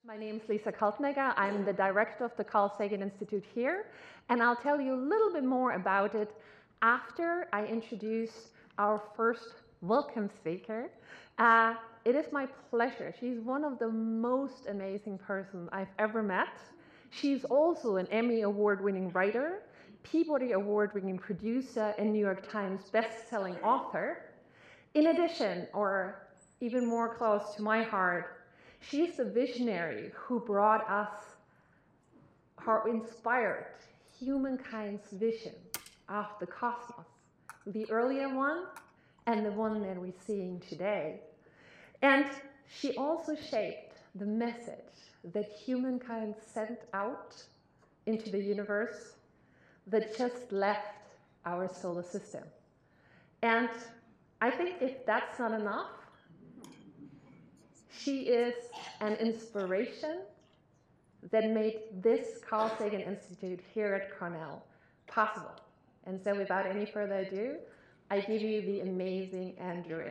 My name is Lisa Kaltenegger. I'm the director of the Carl Sagan Institute here, and I'll tell you a little bit more about it after I introduce our first welcome speaker. It is my pleasure. She's one of the most amazing persons I've ever met. She's also an Emmy Award-winning writer, Peabody Award-winning producer, and New York Times best-selling author. In addition, or even more close to my heart, she's the visionary who brought us her inspired humankind's vision of the cosmos, the earlier one and the one that we're seeing today. And she also shaped the message that humankind sent out into the universe that just left our solar system. And I think if that's not enough, she is an inspiration that made this Carl Sagan Institute here at Cornell possible. And so without any further ado, I give you the amazing Anne Druyan.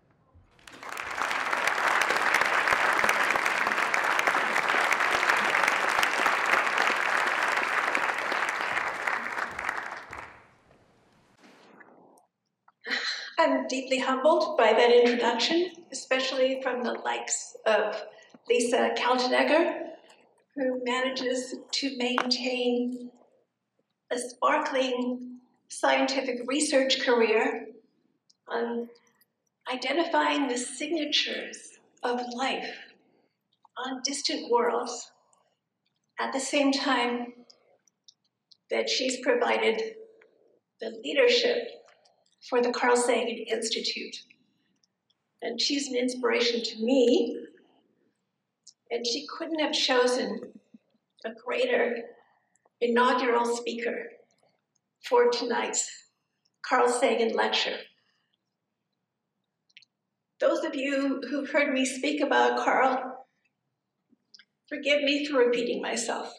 I'm deeply humbled by that introduction, especially from the likes of Lisa Kaltenegger, who manages to maintain a sparkling scientific research career on identifying the signatures of life on distant worlds at the same time that she's provided the leadership for the Carl Sagan Institute. And she's an inspiration to me, and she couldn't have chosen a greater inaugural speaker for tonight's Carl Sagan lecture. Those of you who've heard me speak about Carl, forgive me for repeating myself.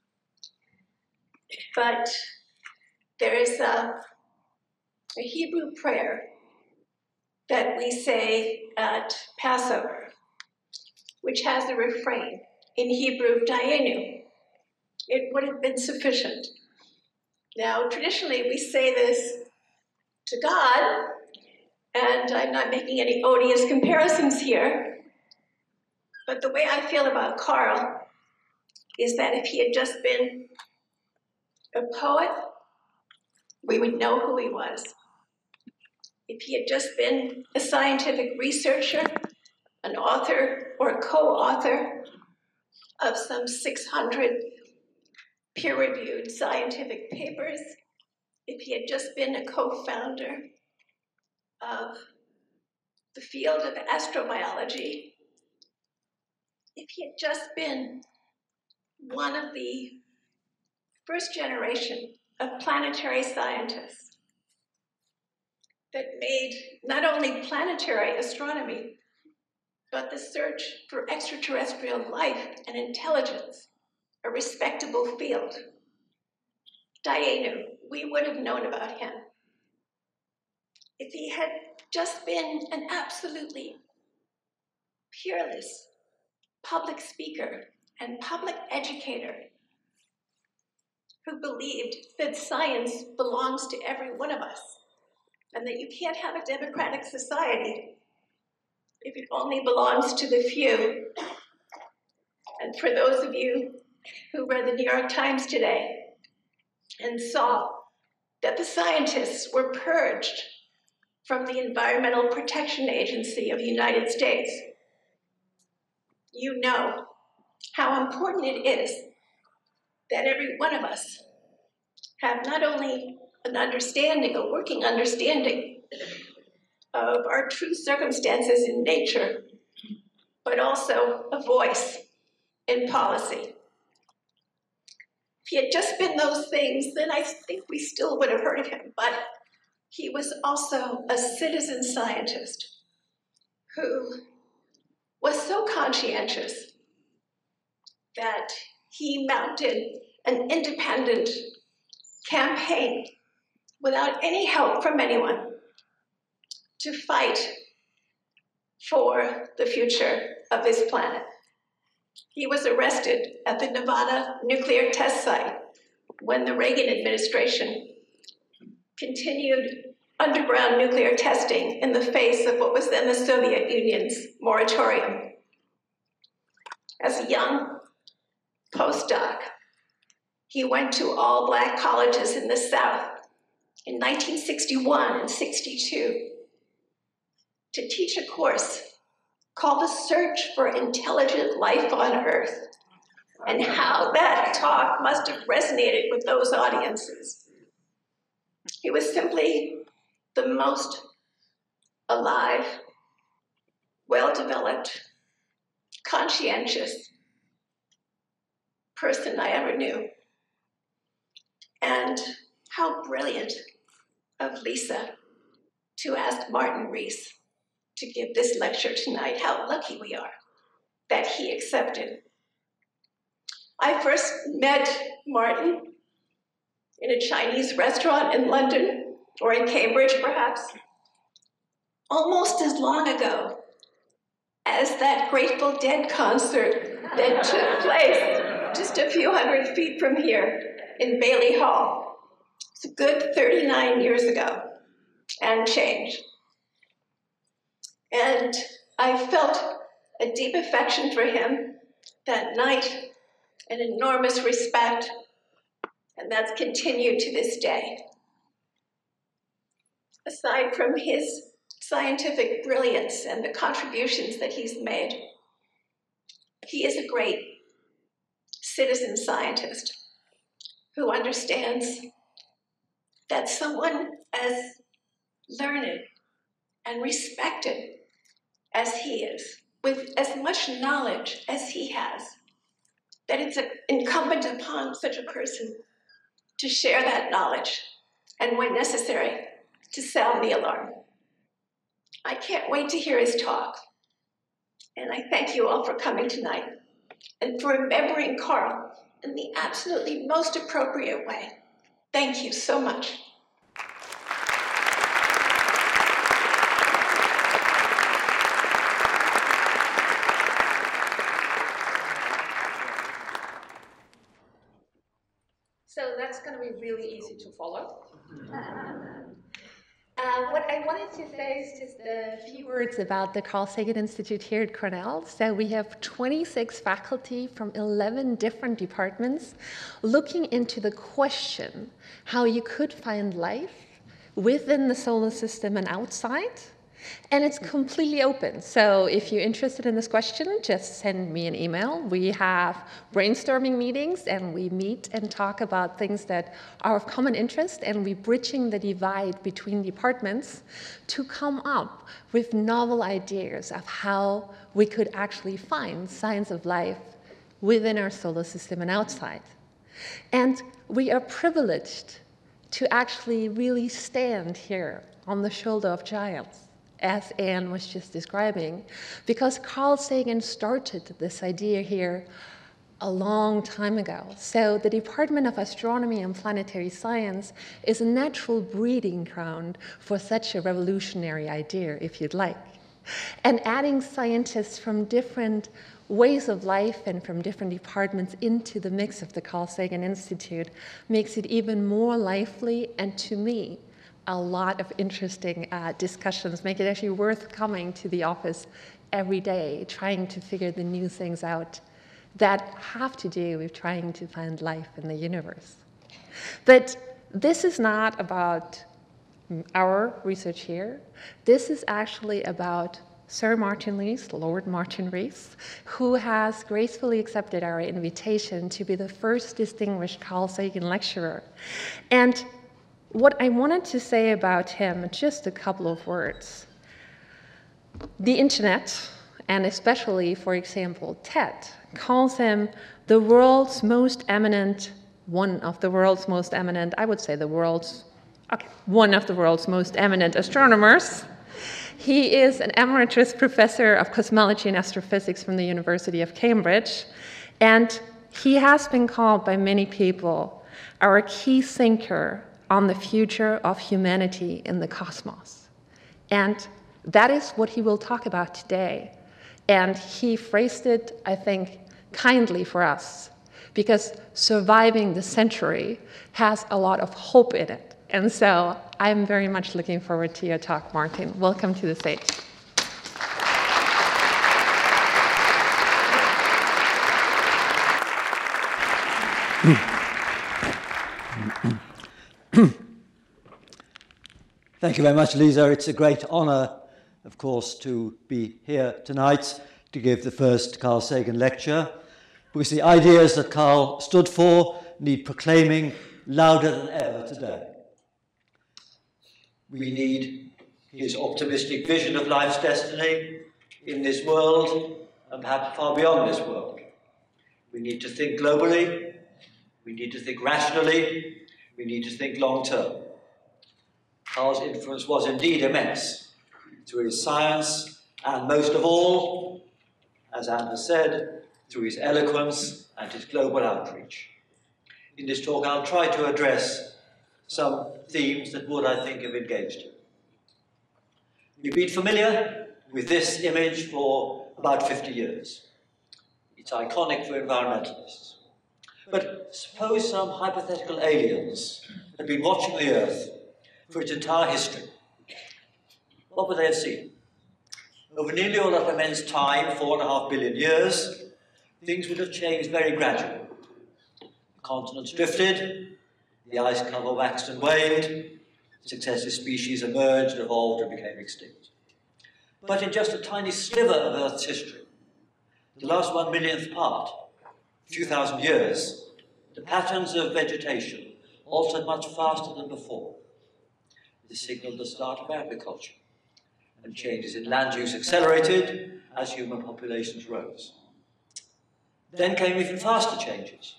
But there is a Hebrew prayer that we say at Passover, which has the refrain in Hebrew, Dayenu. It would have been sufficient. Now, traditionally, we say this to God, and I'm not making any odious comparisons here, but the way I feel about Carl is that if he had just been a poet, we would know who he was. If he had just been a scientific researcher, an author or co-author of some 600 peer-reviewed scientific papers, if he had just been a co-founder of the field of astrobiology, if he had just been one of the first generation of planetary scientists that made not only planetary astronomy, but the search for extraterrestrial life and intelligence a respectable field. Dayenu, we would have known about him. If he had just been an absolutely peerless public speaker and public educator who believed that science belongs to every one of us and that you can't have a democratic society if it only belongs to the few. And for those of you who read the New York Times today and saw that the scientists were purged from the Environmental Protection Agency of the United States, you know how important it is that every one of us have not only an understanding, a working understanding of our true circumstances in nature, but also a voice in policy. If he had just been those things, then I think we still would have heard of him, but he was also a citizen scientist who was so conscientious that he mounted an independent campaign without any help from anyone to fight for the future of this planet. He was arrested at the Nevada nuclear test site when the Reagan administration continued underground nuclear testing in the face of what was then the Soviet Union's moratorium. As a young postdoc, he went to all Black colleges in the South in 1961 and 62 to teach a course called The Search for Intelligent Life on Earth, and how that talk must have resonated with those audiences. He was simply the most alive, well-developed, conscientious person I ever knew. And how brilliant of Lisa to ask Martin Rees to give this lecture tonight. How lucky we are that he accepted. I first met Martin in a Chinese restaurant in London, or in Cambridge perhaps, almost as long ago as that Grateful Dead concert that took place just a few hundred feet from here in Bailey Hall. It's a good 39 years ago and change. And I felt a deep affection for him that night, an enormous respect, and that's continued to this day. Aside from his scientific brilliance and the contributions that he's made, he is a great citizen scientist who understands that someone as learned and respected as he is, with as much knowledge as he has, that it's incumbent upon such a person to share that knowledge, and when necessary, to sound the alarm. I can't wait to hear his talk. And I thank you all for coming tonight and for remembering Carl in the absolutely most appropriate way. Thank you so much. So that's going to be really easy to follow. What I wanted to say is just a few words about the Carl Sagan Institute here at Cornell. So we have 26 faculty from 11 different departments looking into the question how you could find life within the solar system and outside. And it's completely open. So if you're interested in this question, just send me an email. We have brainstorming meetings, and we meet and talk about things that are of common interest, and we're bridging the divide between departments to come up with novel ideas of how we could actually find signs of life within our solar system and outside. And we are privileged to actually really stand here on the shoulder of giants, as Anne was just describing, because Carl Sagan started this idea here a long time ago. So the Department of Astronomy and Planetary Science is a natural breeding ground for such a revolutionary idea, if you'd like. And adding scientists from different ways of life and from different departments into the mix of the Carl Sagan Institute makes it even more lively, and to me, a lot of interesting discussions, make it actually worth coming to the office every day, trying to figure the new things out that have to do with trying to find life in the universe. But this is not about our research here. This is actually about Sir Martin Rees, Lord Martin Rees, who has gracefully accepted our invitation to be the first distinguished Carl Sagan lecturer. And what I wanted to say about him, just a couple of words. The internet, and especially, for example, TED, calls him the world's most eminent, one of the world's most eminent, I would say one of the world's most eminent astronomers. He is an emeritus professor of cosmology and astrophysics from the University of Cambridge, and he has been called by many people our key thinker on the future of humanity in the cosmos. And that is what he will talk about today. And he phrased it, I think, kindly for us, because surviving the century has a lot of hope in it. And so I'm very much looking forward to your talk, Martin. Welcome to the stage. Thank you very much, Lisa. It's a great honor, of course, to be here tonight to give the first Carl Sagan lecture, because the ideas that Carl stood for need proclaiming louder than ever today. We need his optimistic vision of life's destiny in this world and perhaps far beyond this world. We need to think globally, we need to think rationally, we need to think long-term. Carl's influence was indeed immense through his science and, most of all, as Anne has said, through his eloquence and his global outreach. In this talk, I'll try to address some themes that would, I think, have engaged you. We've been familiar with this image for about 50 years. It's iconic for environmentalists. But suppose some hypothetical aliens had been watching the Earth for its entire history. What would they have seen? Over nearly all of immense time, 4.5 billion years, things would have changed very gradually. The continents drifted, the ice cover waxed and waned, successive species emerged, evolved, and became extinct. But in just a tiny sliver of Earth's history, the last 1/1,000,000th part, a few thousand years, the patterns of vegetation altered much faster than before. This signaled the start of agriculture, and changes in land use accelerated as human populations rose. Then came even faster changes.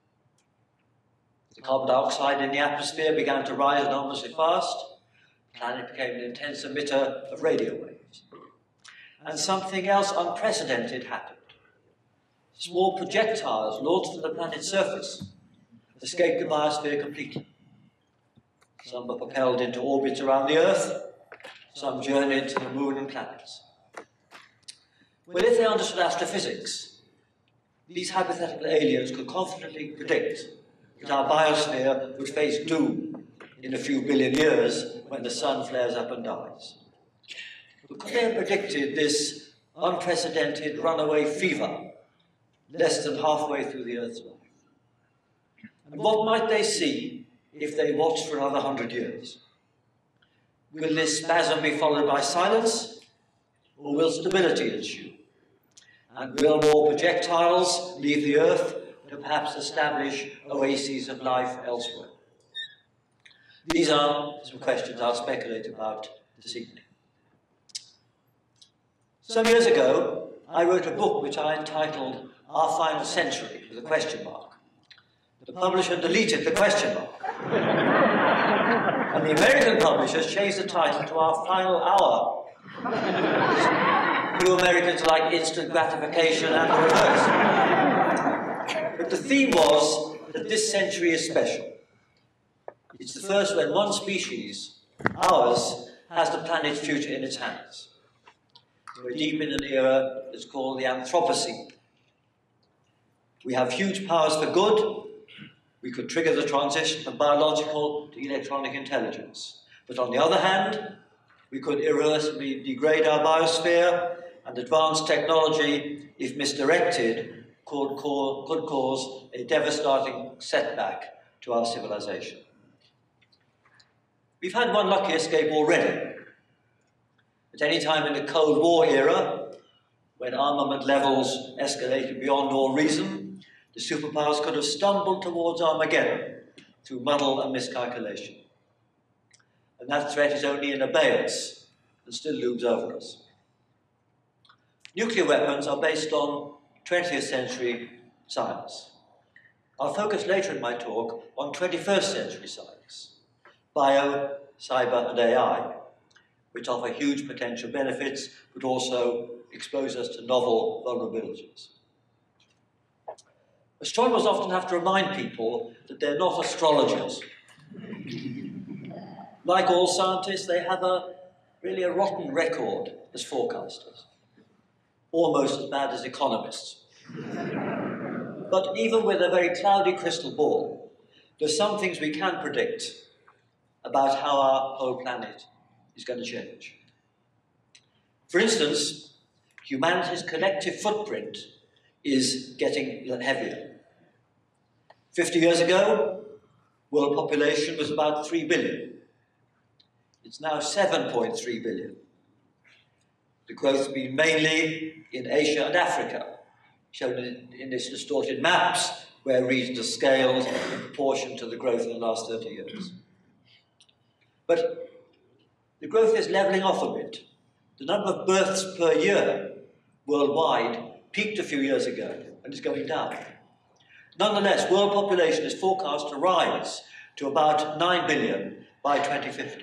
The carbon dioxide in the atmosphere began to rise enormously fast. The planet became an intense emitter of radio waves. And something else unprecedented happened. Small projectiles launched from the planet's surface escaped the biosphere completely. Some were propelled into orbits around the Earth, some journeyed to the Moon and planets. Well, if they understood astrophysics, these hypothetical aliens could confidently predict that our biosphere would face doom in a few billion years when the sun flares up and dies. But could they have predicted this unprecedented runaway fever less than halfway through the Earth's life? And what might they see if they watched for another 100 years? Will this spasm be followed by silence, or will stability ensue? And will more projectiles leave the Earth to perhaps establish oases of life elsewhere? These are some questions I'll speculate about this evening. Some years ago, I wrote a book which I entitled Our Final Century, with a question mark. The publisher deleted the question mark. And the American publishers changed the title to Our Final Hour. You Americans like instant gratification and the reverse. But the theme was that this century is special. It's the first when one species, ours, has the planet's future in its hands. We're deep in an era that's called the Anthropocene. We have huge powers for good. We could trigger the transition from biological to electronic intelligence. But on the other hand, we could irreversibly degrade our biosphere, and advanced technology, if misdirected, could cause a devastating setback to our civilization. We've had one lucky escape already. At any time in the Cold War era, when armament levels escalated beyond all reason, the superpowers could have stumbled towards Armageddon through muddle and miscalculation. And that threat is only in abeyance and still looms over us. Nuclear weapons are based on 20th century science. I'll focus later in my talk on 21st century science, bio, cyber, and AI, which offer huge potential benefits, but also expose us to novel vulnerabilities. Astronomers often have to remind people that they're not astrologers. Like all scientists, they have really a rotten record as forecasters, almost as bad as economists. But even with a very cloudy crystal ball, there's some things we can predict about how our whole planet is going to change. For instance, humanity's collective footprint is getting heavier. 50 years ago, world population was about 3 billion. It's now 7.3 billion. The growth has been mainly in Asia and Africa, shown in these distorted maps, where regions are scaled in proportion to the growth in the last 30 years. But the growth is levelling off a bit. The number of births per year worldwide peaked a few years ago and is going down. Nonetheless, world population is forecast to rise to about 9 billion by 2050.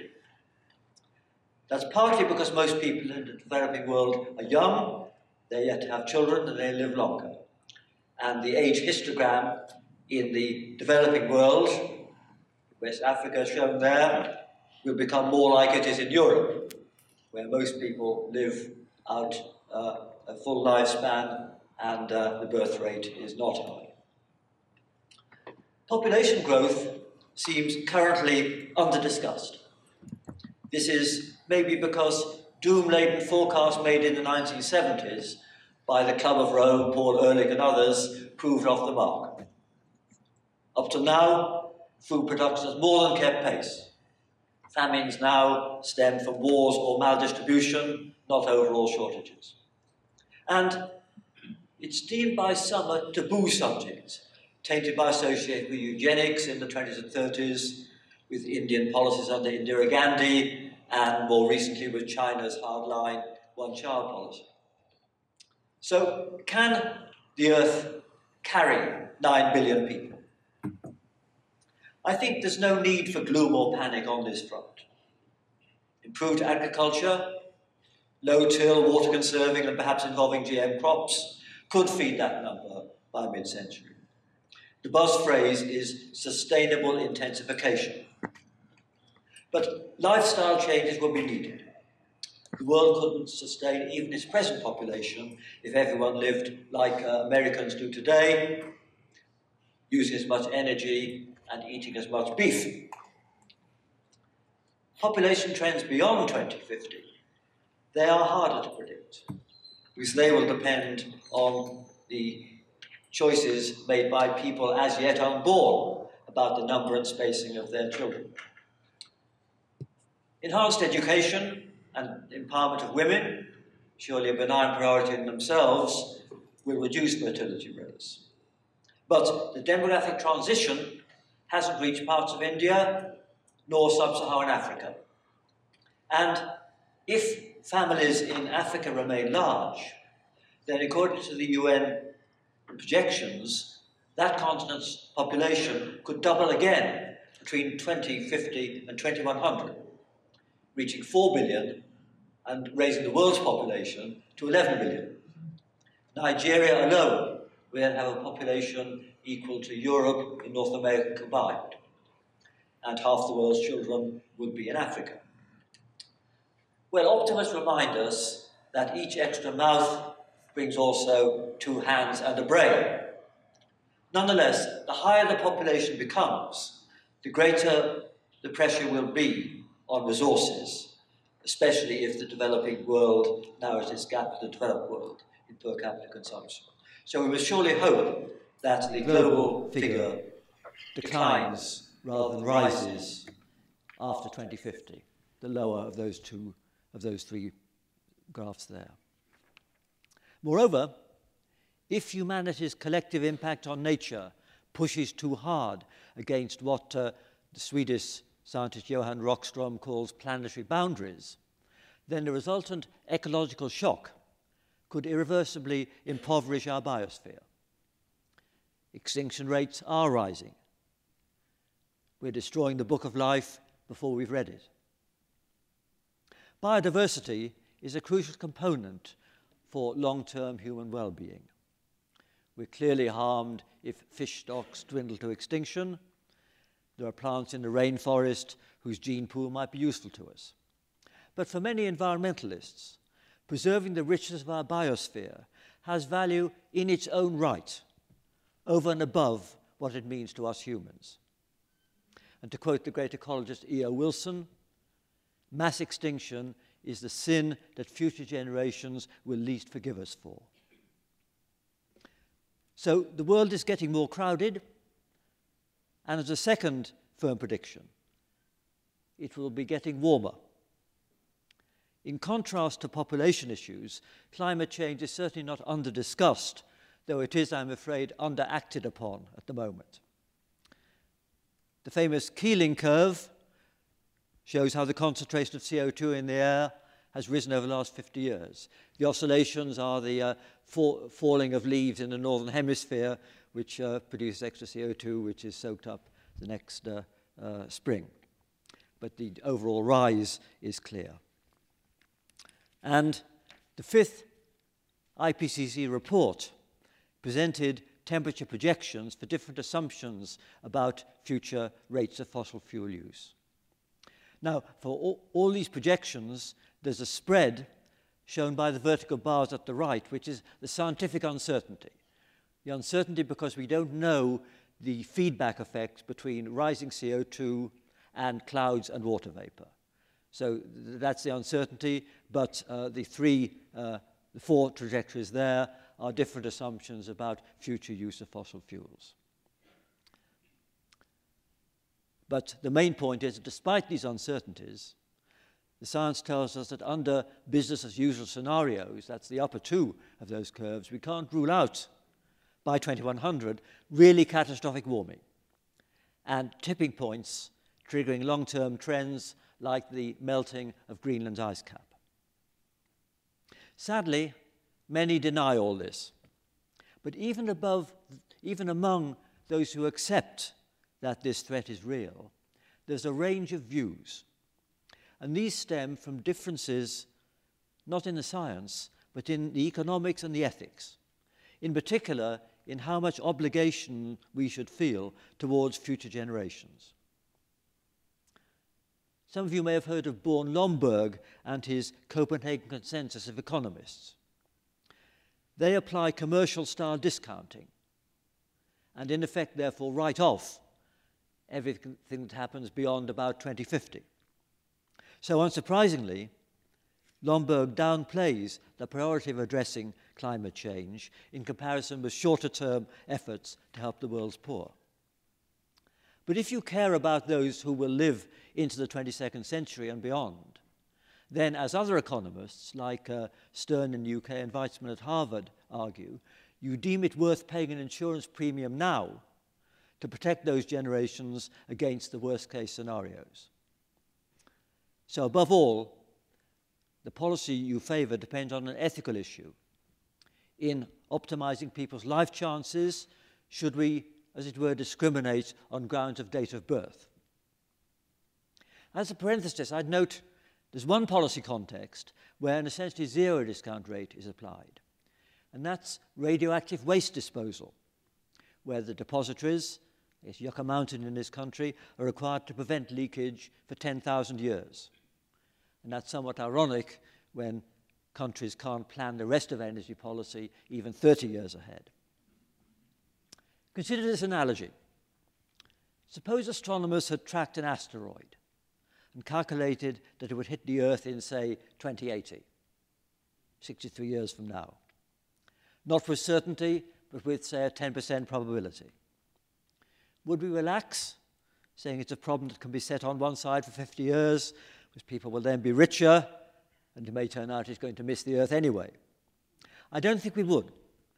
That's partly because most people in the developing world are young, they're yet to have children, and they live longer. And the age histogram in the developing world, West Africa shown there, will become more like it is in Europe, where most people live out a full lifespan and the birth rate is not high. Population growth seems currently under-discussed. This is maybe because doom-laden forecasts made in the 1970s by the Club of Rome, Paul Ehrlich and others, proved off the mark. Up to now, food production has more than kept pace. Famines now stem from wars or maldistribution, not overall shortages. And it's deemed by some a taboo subject, tainted by association with eugenics in the 20s and 30s, with Indian policies under Indira Gandhi, and more recently with China's hardline one-child policy. So, can the Earth carry 9 billion people? I think there's no need for gloom or panic on this front. Improved agriculture, low-till, water-conserving, and perhaps involving GM crops could feed that number by mid-century. The buzz phrase is sustainable intensification. But lifestyle changes will be needed. The world couldn't sustain even its present population if everyone lived like Americans do today, using as much energy and eating as much beef. Population trends beyond 2050, they are harder to predict, because they will depend on the choices made by people as yet unborn about the number and spacing of their children. Enhanced education and empowerment of women, surely a benign priority in themselves, will reduce fertility rates. But the demographic transition hasn't reached parts of India nor sub-Saharan Africa. And if families in Africa remain large, then according to the UN projections, that continent's population could double again between 2050 and 2100, reaching 4 billion and raising the world's population to 11 billion. Nigeria alone will then have a population equal to Europe and North America combined, and half the world's children would be in Africa. Well, optimists remind us that each extra mouth brings also 2 hands and a brain. Nonetheless, the higher the population becomes, the greater the pressure will be on resources, especially if the developing world narrows its gap to the developed world in per capita consumption. So we must surely hope that the global figure declines rather than rises after 2050, the lower of those 3 graphs there. Moreover, if humanity's collective impact on nature pushes too hard against what the Swedish scientist Johan Rockström calls planetary boundaries, then the resultant ecological shock could irreversibly impoverish our biosphere. Extinction rates are rising. We're destroying the book of life before we've read it. Biodiversity is a crucial component for long-term human well-being. We're clearly harmed if fish stocks dwindle to extinction. There are plants in the rainforest whose gene pool might be useful to us. But for many environmentalists, preserving the richness of our biosphere has value in its own right, over and above what it means to us humans. And to quote the great ecologist E.O. Wilson, mass extinction is the sin that future generations will least forgive us for. So the world is getting more crowded, and as a second firm prediction, it will be getting warmer. In contrast to population issues, climate change is certainly not under-discussed, though it is, I'm afraid, under-acted upon at the moment. The famous Keeling curve shows how the concentration of CO2 in the air has risen over the last 50 years. The oscillations are the falling of leaves in the northern hemisphere, which produces extra CO2, which is soaked up the next spring. But the overall rise is clear. And the fifth IPCC report presented temperature projections for different assumptions about future rates of fossil fuel use. Now, for all these projections, there's a spread shown by the vertical bars at the right, which is the scientific uncertainty. The uncertainty because we don't know the feedback effects between rising CO2 and clouds and water vapor. So that's the uncertainty, but the four trajectories there are different assumptions about future use of fossil fuels. But the main point is that despite these uncertainties, the science tells us that under business as usual scenarios, that's the upper two of those curves, we can't rule out by 2100 really catastrophic warming and tipping points triggering long-term trends like the melting of Greenland's ice cap. Sadly, many deny all this. But even among those who accept that this threat is real, there's a range of views. And these stem from differences not in the science, but in the economics and the ethics. In particular, in how much obligation we should feel towards future generations. Some of you may have heard of Born Lomborg and his Copenhagen Consensus of Economists. They apply commercial-style discounting and in effect, therefore, write off everything that happens beyond about 2050. So unsurprisingly, Lomborg downplays the priority of addressing climate change in comparison with shorter-term efforts to help the world's poor. But if you care about those who will live into the 22nd century and beyond, then as other economists like Stern in the UK and Weizmann at Harvard argue, you deem it worth paying an insurance premium now to protect those generations against the worst-case scenarios. So above all, the policy you favor depends on an ethical issue. In optimizing people's life chances, should we, as it were, discriminate on grounds of date of birth? As a parenthesis, I'd note there's one policy context where an essentially zero discount rate is applied, and that's radioactive waste disposal, where the depositories, as Yucca Mountain in this country, are required to prevent leakage for 10,000 years. And that's somewhat ironic when countries can't plan the rest of energy policy even 30 years ahead. Consider this analogy. Suppose astronomers had tracked an asteroid and calculated that it would hit the Earth in, say, 2080, 63 years from now. Not with certainty, but with, say, a 10% probability. Would we relax, saying it's a problem that can be set on one side for 50 years, because people will then be richer, and it may turn out it's going to miss the Earth anyway? I don't think we would.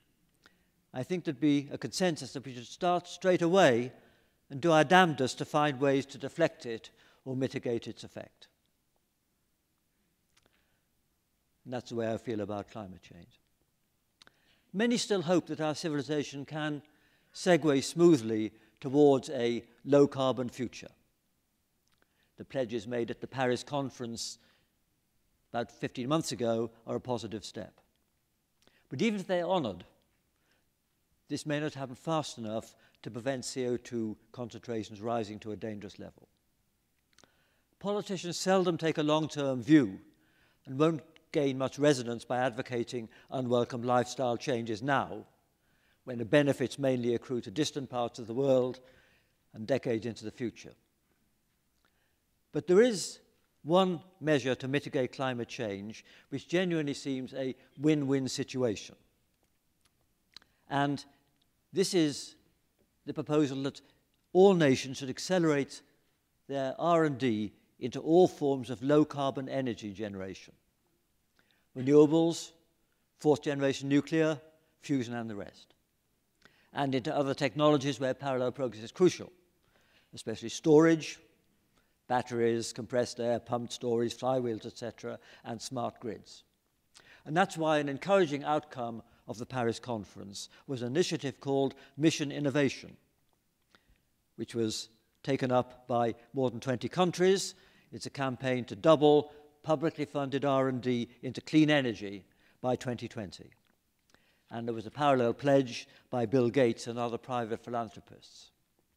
I think there'd be a consensus that we should start straight away and do our damnedest to find ways to deflect it or mitigate its effect. And that's the way I feel about climate change. Many still hope that our civilization can segue smoothly towards a low-carbon future. The pledges made at the Paris conference about 15 months ago are a positive step. But even if they are honored, this may not happen fast enough to prevent CO2 concentrations rising to a dangerous level. Politicians seldom take a long-term view and won't gain much resonance by advocating unwelcome lifestyle changes now, when the benefits mainly accrue to distant parts of the world and decades into the future. But there is one measure to mitigate climate change which genuinely seems a win-win situation. And this is the proposal that all nations should accelerate their R&D into all forms of low-carbon energy generation. Renewables, fourth-generation nuclear, fusion and the rest. And into other technologies where parallel progress is crucial, especially storage, batteries, compressed air, pumped storage, flywheels, etc., and smart grids. And that's why an encouraging outcome of the Paris conference was an initiative called Mission Innovation, which was taken up by more than 20 countries. It's a campaign to double publicly funded R&D into clean energy by 2020. And there was a parallel pledge by Bill Gates and other private philanthropists.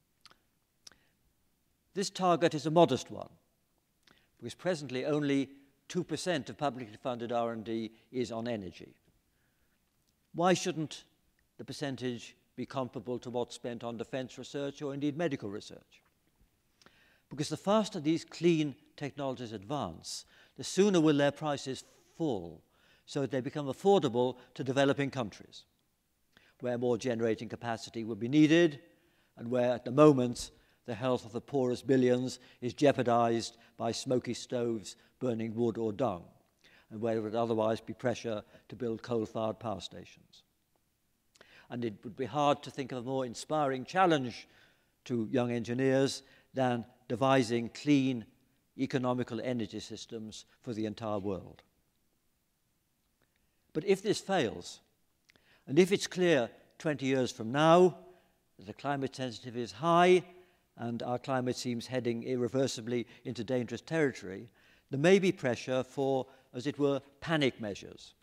This target is a modest one, because presently only 2% of publicly funded R&D is on energy. Why shouldn't the percentage be comparable to what's spent on defense research or indeed medical research? Because the faster these clean technologies advance, the sooner will their prices fall, so that they become affordable to developing countries, where more generating capacity will be needed, and where at the moment the health of the poorest billions is jeopardized by smoky stoves burning wood or dung, and where there would otherwise be pressure to build coal-fired power stations. And it would be hard to think of a more inspiring challenge to young engineers than devising clean, economical energy systems for the entire world. But if this fails, and if it's clear 20 years from now that the climate sensitivity is high and our climate seems heading irreversibly into dangerous territory, there may be pressure for, as it were, panic measures.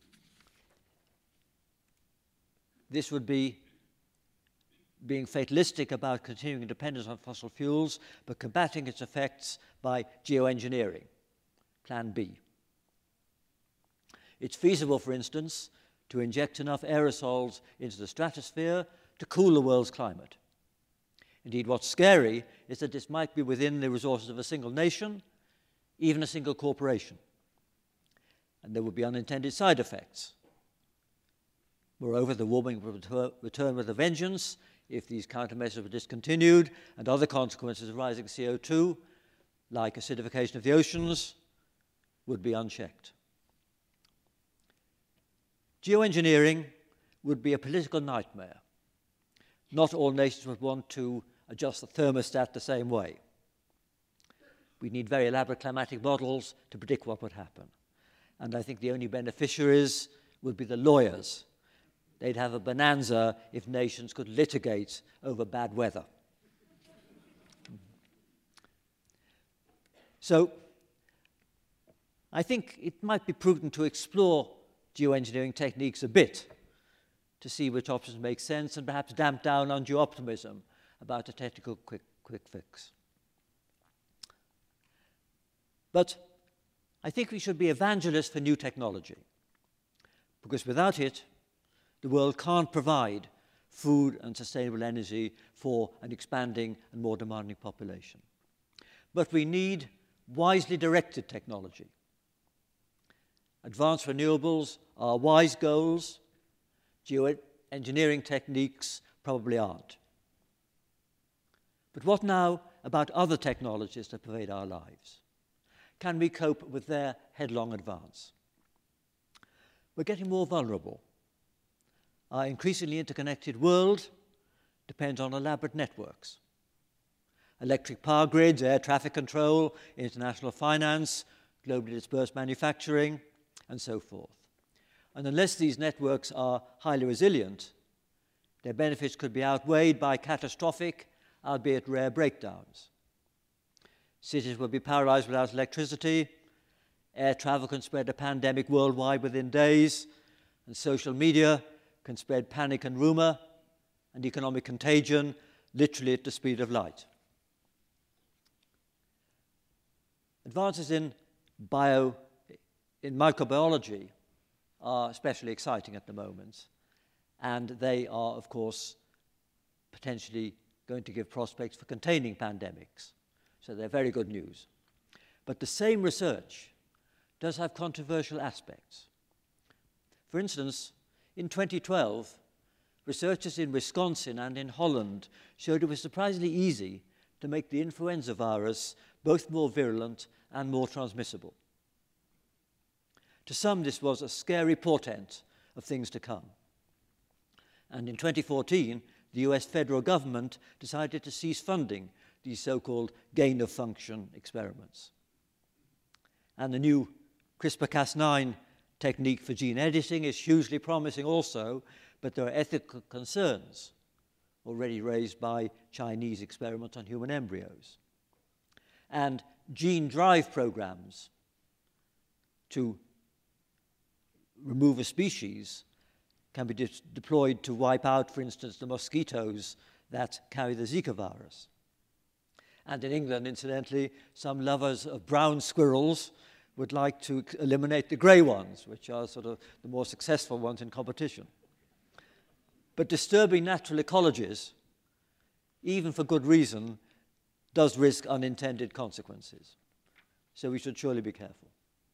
This would be being fatalistic about continuing dependence on fossil fuels, but combating its effects by geoengineering, Plan B. It's feasible, for instance, to inject enough aerosols into the stratosphere to cool the world's climate. Indeed, what's scary is that this might be within the resources of a single nation, even a single corporation. And there would be unintended side effects. Moreover, the warming would return with a vengeance if these countermeasures were discontinued, and other consequences of rising CO2, like acidification of the oceans, would be unchecked. Geoengineering would be a political nightmare. Not all nations would want to adjust the thermostat the same way. We need very elaborate climatic models to predict what would happen. And I think the only beneficiaries would be the lawyers. They'd have a bonanza if nations could litigate over bad weather. So I think it might be prudent to explore geoengineering techniques a bit to see which options make sense and perhaps damp down undue optimism about a technical quick fix. But I think we should be evangelists for new technology, because without it, the world can't provide food and sustainable energy for an expanding and more demanding population. But we need wisely directed technology. Advanced renewables are wise goals. Geoengineering techniques probably aren't. But what now about other technologies that pervade our lives? Can we cope with their headlong advance? We're getting more vulnerable. Our increasingly interconnected world depends on elaborate networks. Electric power grids, air traffic control, international finance, globally dispersed manufacturing, and so forth. And unless these networks are highly resilient, their benefits could be outweighed by catastrophic, albeit rare, breakdowns. Cities will be paralyzed without electricity, air travel can spread a pandemic worldwide within days, and social media can spread panic and rumor and economic contagion literally at the speed of light. Advances in in microbiology are especially exciting at the moment, and they are, of course, potentially going to give prospects for containing pandemics. So they're very good news. But the same research does have controversial aspects. For instance, in 2012, researchers in Wisconsin and in Holland showed it was surprisingly easy to make the influenza virus both more virulent and more transmissible. To some, this was a scary portent of things to come. And in 2014, the US federal government decided to cease funding these so-called gain-of-function experiments. And the new CRISPR-Cas9 technique for gene editing is hugely promising also, but there are ethical concerns already raised by Chinese experiments on human embryos. And gene drive programs to remove a species can be deployed to wipe out, for instance, the mosquitoes that carry the Zika virus. And in England, incidentally, some lovers of brown squirrels would like to eliminate the grey ones, which are sort of the more successful ones in competition. But disturbing natural ecologies, even for good reason, does risk unintended consequences. So we should surely be careful.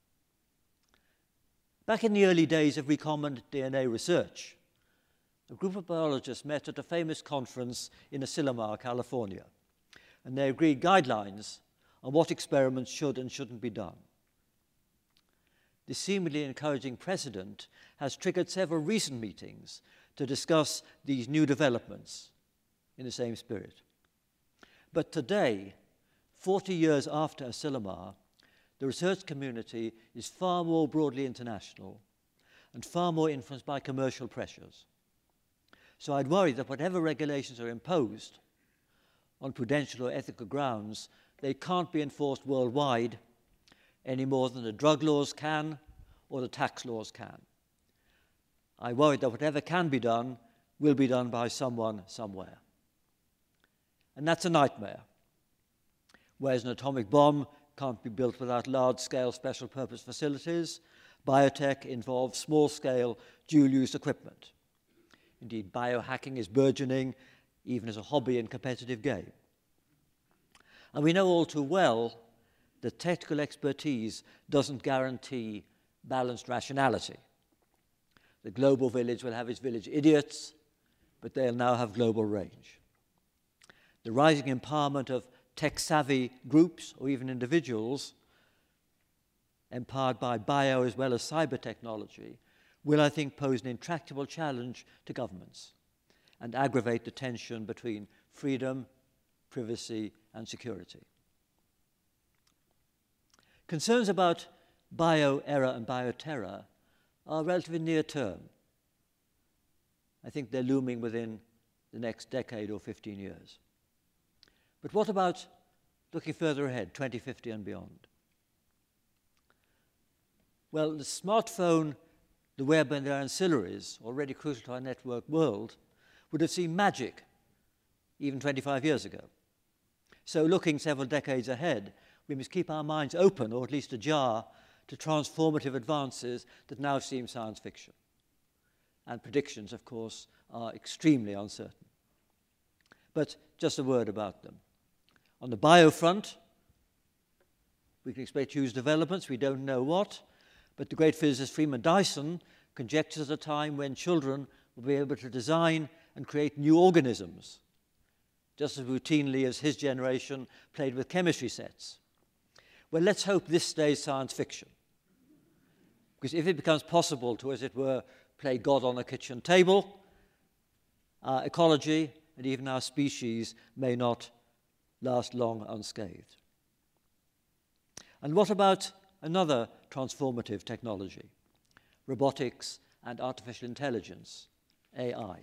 Back in the early days of recombinant DNA research, a group of biologists met at a famous conference in Asilomar, California, and they agreed guidelines on what experiments should and shouldn't be done. This seemingly encouraging precedent has triggered several recent meetings to discuss these new developments in the same spirit. But today, 40 years after Asilomar, the research community is far more broadly international and far more influenced by commercial pressures. So I'd worry that whatever regulations are imposed on prudential or ethical grounds, they can't be enforced worldwide any more than the drug laws can or the tax laws can. I worry that whatever can be done will be done by someone somewhere. And that's a nightmare. Whereas an atomic bomb can't be built without large-scale special-purpose facilities, biotech involves small-scale dual-use equipment. Indeed, biohacking is burgeoning even as a hobby and competitive game. And we know all too well that technical expertise doesn't guarantee balanced rationality. The global village will have its village idiots, but they'll now have global range. The rising empowerment of tech-savvy groups or even individuals empowered by bio as well as cyber technology will, I think, pose an intractable challenge to governments and aggravate the tension between freedom, privacy, and security. Concerns about bio-error and bioterror are relatively near term. I think they're looming within the next decade or 15 years. But what about looking further ahead, 2050 and beyond? Well, the smartphone, the web, and their ancillaries, already crucial to our network world, would have seemed magic even 25 years ago. So looking several decades ahead, we must keep our minds open, or at least ajar, to transformative advances that now seem science fiction. And predictions, of course, are extremely uncertain. But just a word about them. On the bio front, we can expect huge developments. We don't know what, but the great physicist Freeman Dyson conjectures at a time when children will be able to design and create new organisms, just as routinely as his generation played with chemistry sets. Well, let's hope this stays science fiction, because if it becomes possible to, as it were, play God on a kitchen table, our ecology and even our species may not last long unscathed. And what about another transformative technology? Robotics and artificial intelligence, AI.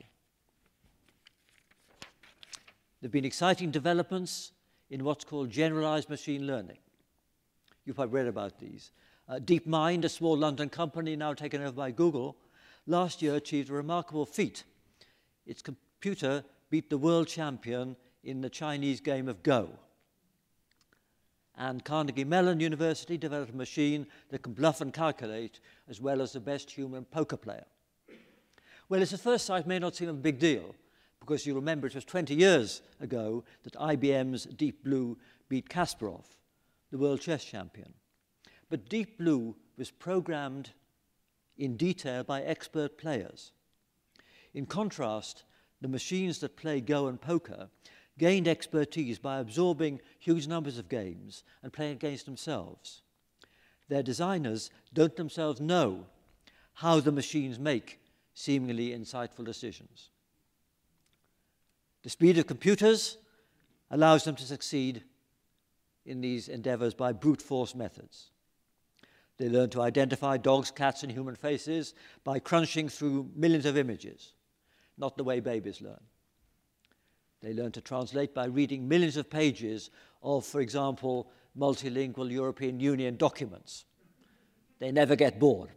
There have been exciting developments in what's called generalized machine learning. You've probably read about these. DeepMind, a small London company now taken over by Google, last year achieved a remarkable feat. Its computer beat the world champion in the Chinese game of Go. And Carnegie Mellon University developed a machine that can bluff and calculate as well as the best human poker player. Well, it's at first sight may not seem a big deal, because you remember it was 20 years ago that IBM's Deep Blue beat Kasparov, the world chess champion. But Deep Blue was programmed in detail by expert players. In contrast, the machines that play Go and poker gained expertise by absorbing huge numbers of games and playing against themselves. Their designers don't themselves know how the machines make seemingly insightful decisions. The speed of computers allows them to succeed in these endeavors by brute force methods. They learn to identify dogs, cats, and human faces by crunching through millions of images, not the way babies learn. They learn to translate by reading millions of pages of, for example, multilingual European Union documents. They never get bored.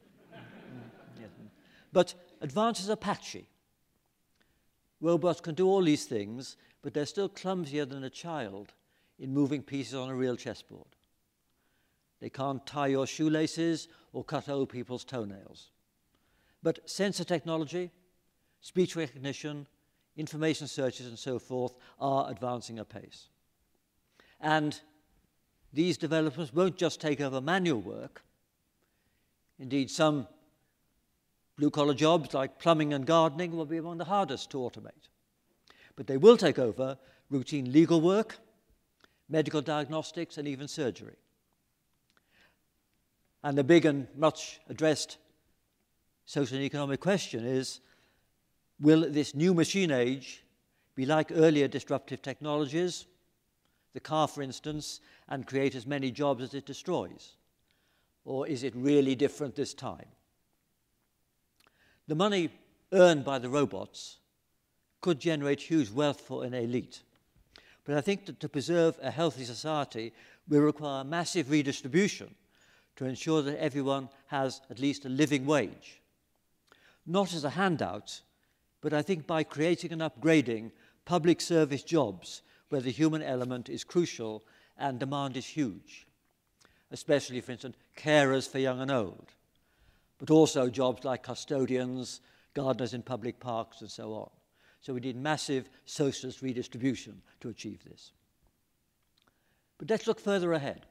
But advances are patchy. Robots can do all these things, but they're still clumsier than a child in moving pieces on a real chessboard. They can't tie your shoelaces or cut old people's toenails. But sensor technology, speech recognition, information searches, and so forth are advancing apace. And these developments won't just take over manual work. Indeed, some blue-collar jobs like plumbing and gardening will be among the hardest to automate. But they will take over routine legal work, medical diagnostics, and even surgery. And the big and much addressed social and economic question is, will this new machine age be like earlier disruptive technologies, the car for instance, and create as many jobs as it destroys? Or is it really different this time? The money earned by the robots could generate huge wealth for an elite. But I think that to preserve a healthy society will require massive redistribution to ensure that everyone has at least a living wage. Not as a handout, but I think by creating and upgrading public service jobs where the human element is crucial and demand is huge, especially, for instance, carers for young and old, but also jobs like custodians, gardeners in public parks, and so on. So we need massive socialist redistribution to achieve this. But let's look further ahead.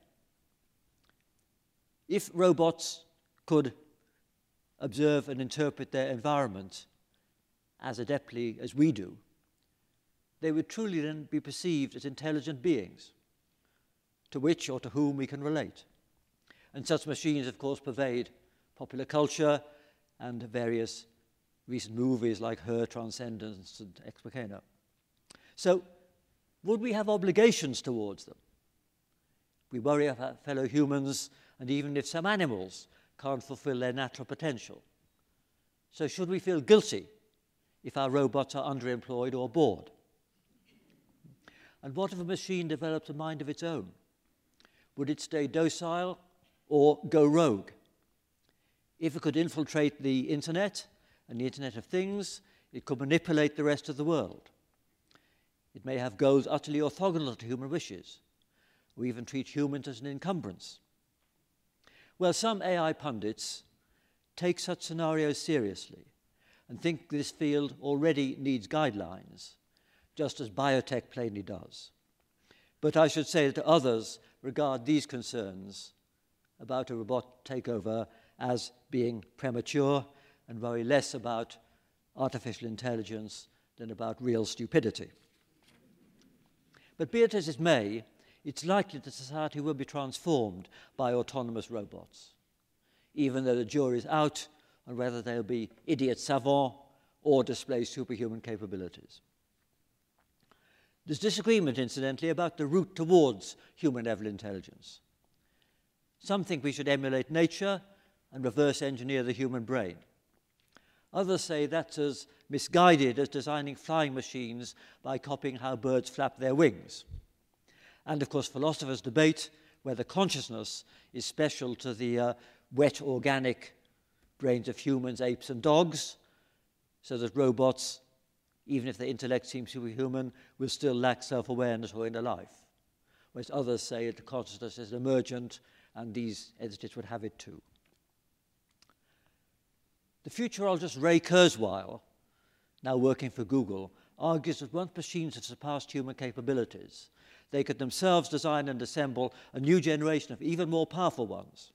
If robots could observe and interpret their environment as adeptly as we do, they would truly then be perceived as intelligent beings, to which or to whom we can relate. And such machines, of course, pervade popular culture and various recent movies like Her, Transcendence, and Ex Machina. So, would we have obligations towards them? We worry about fellow humans, and even if some animals can't fulfill their natural potential. So should we feel guilty if our robots are underemployed or bored? And what if a machine developed a mind of its own? Would it stay docile or go rogue? If it could infiltrate the internet and the Internet of Things, it could manipulate the rest of the world. It may have goals utterly orthogonal to human wishes, or even treat humans as an encumbrance. Well, some AI pundits take such scenarios seriously and think this field already needs guidelines, just as biotech plainly does. But I should say that others regard these concerns about a robot takeover as being premature and worry less about artificial intelligence than about real stupidity. But be it as it may, it's likely that society will be transformed by autonomous robots, even though the jury is out on whether they'll be idiot savants or display superhuman capabilities. There's disagreement, incidentally, about the route towards human-level intelligence. Some think we should emulate nature and reverse engineer the human brain. Others say that's as misguided as designing flying machines by copying how birds flap their wings. And of course, philosophers debate whether consciousness is special to the wet organic brains of humans, apes, and dogs, so that robots, even if their intellect seems superhuman, will still lack self-awareness or inner life. whereas others say that the consciousness is emergent, and these entities would have it too. The futurologist Ray Kurzweil, now working for Google, argues that once machines have surpassed human capabilities, they could themselves design and assemble a new generation of even more powerful ones.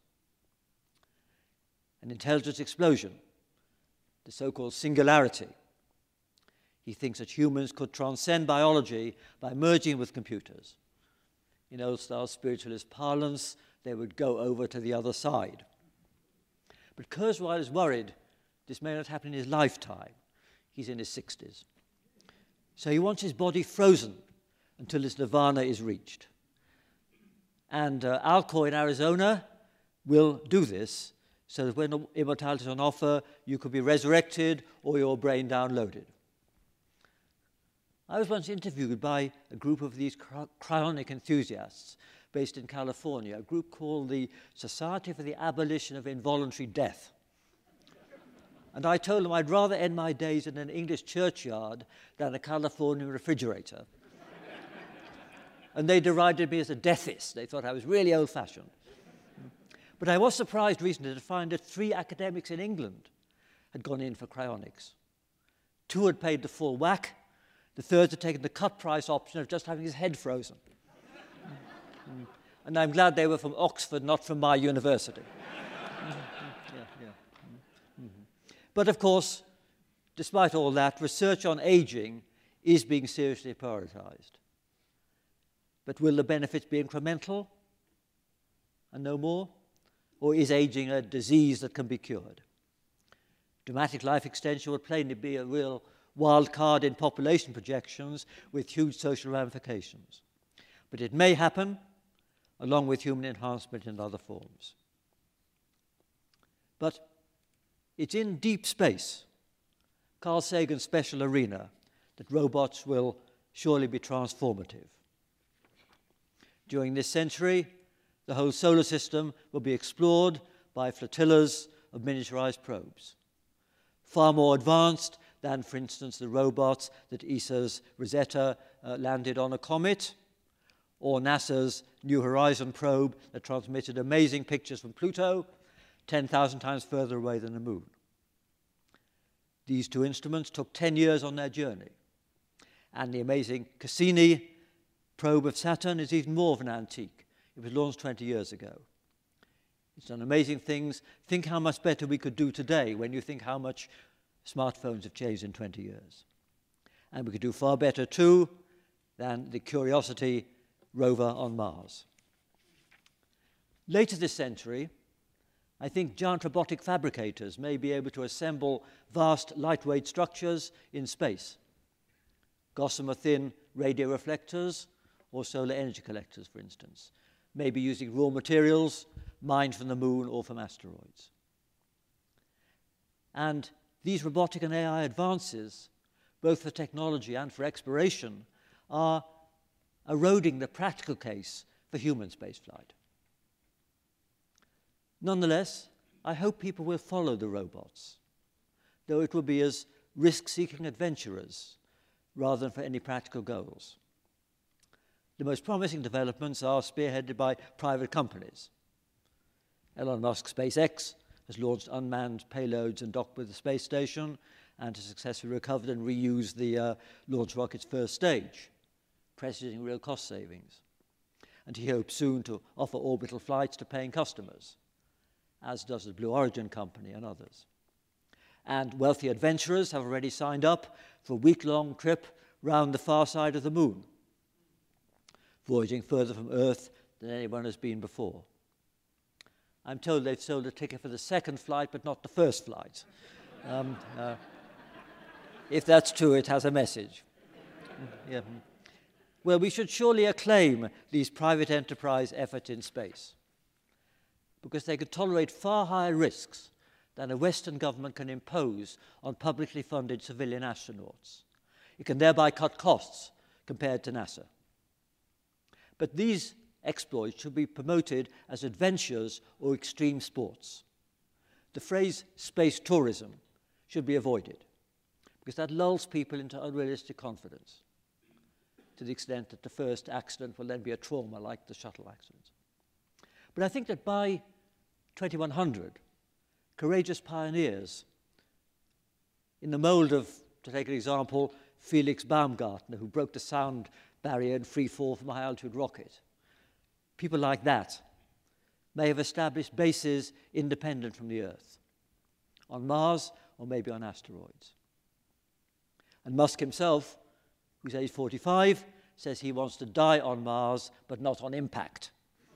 An intelligence explosion, the so-called singularity. He thinks that humans could transcend biology by merging with computers. In old-style spiritualist parlance, they would go over to the other side. But Kurzweil is worried this may not happen in his lifetime. He's in his 60s. So he wants his body frozen until his nirvana is reached. And Alcor in Arizona will do this so that when immortality is on offer, you could be resurrected or your brain downloaded. I was once interviewed by a group of these cryonic enthusiasts based in California, a group called the Society for the Abolition of Involuntary Death. And I told them I'd rather end my days in an English churchyard than a Californian refrigerator. And they derided me as a deathist. They thought I was really old-fashioned. But I was surprised recently to find that 3 academics in England had gone in for cryonics. 2 had paid the full whack. The 3rd had taken the cut-price option of just having his head frozen. And I'm glad they were from Oxford, not from my university. But of course, despite all that, research on aging is being seriously prioritized. But will the benefits be incremental and no more? Or is aging a disease that can be cured? Dramatic life extension would plainly be a real wild card in population projections with huge social ramifications. But it may happen along with human enhancement in other forms. But it's in deep space, Carl Sagan's special arena, that robots will surely be transformative. During this century, the whole solar system will be explored by flotillas of miniaturized probes, far more advanced than, for instance, the robots that ESA's Rosetta landed on a comet, or NASA's New Horizon probe that transmitted amazing pictures from Pluto, 10,000 times further away than the moon. These 2 instruments took 10 years on their journey. And the amazing Cassini probe of Saturn is even more of an antique. It was launched 20 years ago. It's done amazing things. Think how much better we could do today when you think how much smartphones have changed in 20 years. And we could do far better, too, than the Curiosity rover on Mars. Later this century, I think giant robotic fabricators may be able to assemble vast lightweight structures in space. Gossamer-thin radio reflectors or solar energy collectors, for instance, maybe using raw materials mined from the moon or from asteroids. And these robotic and AI advances, both for technology and for exploration, are eroding the practical case for human spaceflight. Nonetheless, I hope people will follow the robots, though it will be as risk-seeking adventurers rather than for any practical goals. The most promising developments are spearheaded by private companies. Elon Musk's SpaceX has launched unmanned payloads and docked with the space station and has successfully recovered and reused the launch rocket's first stage, presenting real cost savings. And he hopes soon to offer orbital flights to paying customers, as does the Blue Origin company and others. And wealthy adventurers have already signed up for a week-long trip round the far side of the moon, voyaging further from Earth than anyone has been before. I'm told they've sold a ticket for the second flight, but not the first flight. If that's true, it has a message. Yeah. Well, we should surely acclaim these private enterprise efforts in space, because they could tolerate far higher risks than a Western government can impose on publicly funded civilian astronauts. It can thereby cut costs compared to NASA. But these exploits should be promoted as adventures or extreme sports. The phrase space tourism should be avoided, because that lulls people into unrealistic confidence. to the extent that the first accident will then be a trauma like the shuttle accidents. But I think that by 2100, courageous pioneers in the mold of, to take an example, Felix Baumgartner, who broke the sound barrier in free fall from a high-altitude rocket, people like that may have established bases independent from the Earth, on Mars or maybe on asteroids. And Musk himself, who's age 45, says he wants to die on Mars, but not on impact.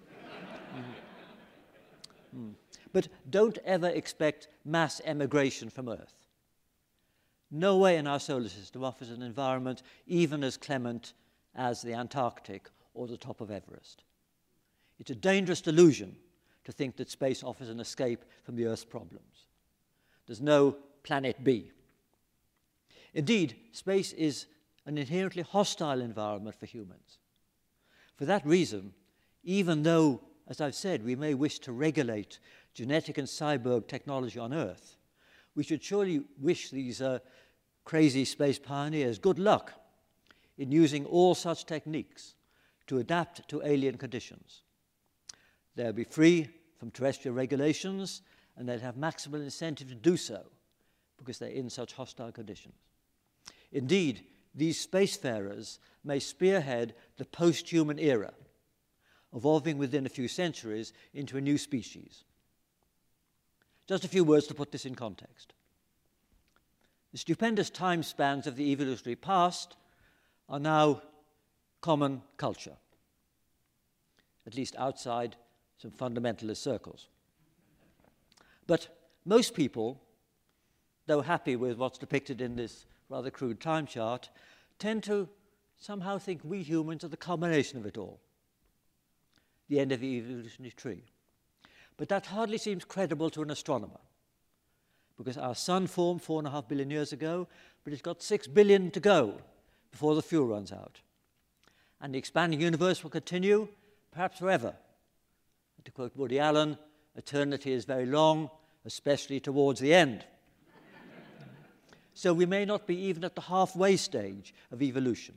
But don't ever expect mass emigration from Earth. Nowhere in our solar system offers an environment even as clement as the Antarctic or the top of Everest. It's a dangerous delusion to think that space offers an escape from the Earth's problems. There's no planet B. Indeed, space is an inherently hostile environment for humans. For that reason, even though, as I've said, we may wish to regulate genetic and cyborg technology on Earth, we should surely wish these crazy space pioneers good luck in using all such techniques to adapt to alien conditions. They'll be free from terrestrial regulations, and they'll have maximal incentive to do so because they're in such hostile conditions. Indeed, these spacefarers may spearhead the post-human era, evolving within a few centuries into a new species. Just a few words to put this in context. The stupendous time spans of the evolutionary past are now common culture, at least outside some fundamentalist circles. But most people, though happy with what's depicted in this rather crude time chart, tend to somehow think we humans are the culmination of it all, the end of the evolutionary tree. But that hardly seems credible to an astronomer, because our sun formed 4.5 billion years ago, but it's got 6 billion to go before the fuel runs out. And the expanding universe will continue, perhaps forever. And to quote Woody Allen, eternity is very long, especially towards the end. So we may not be even at the halfway stage of evolution.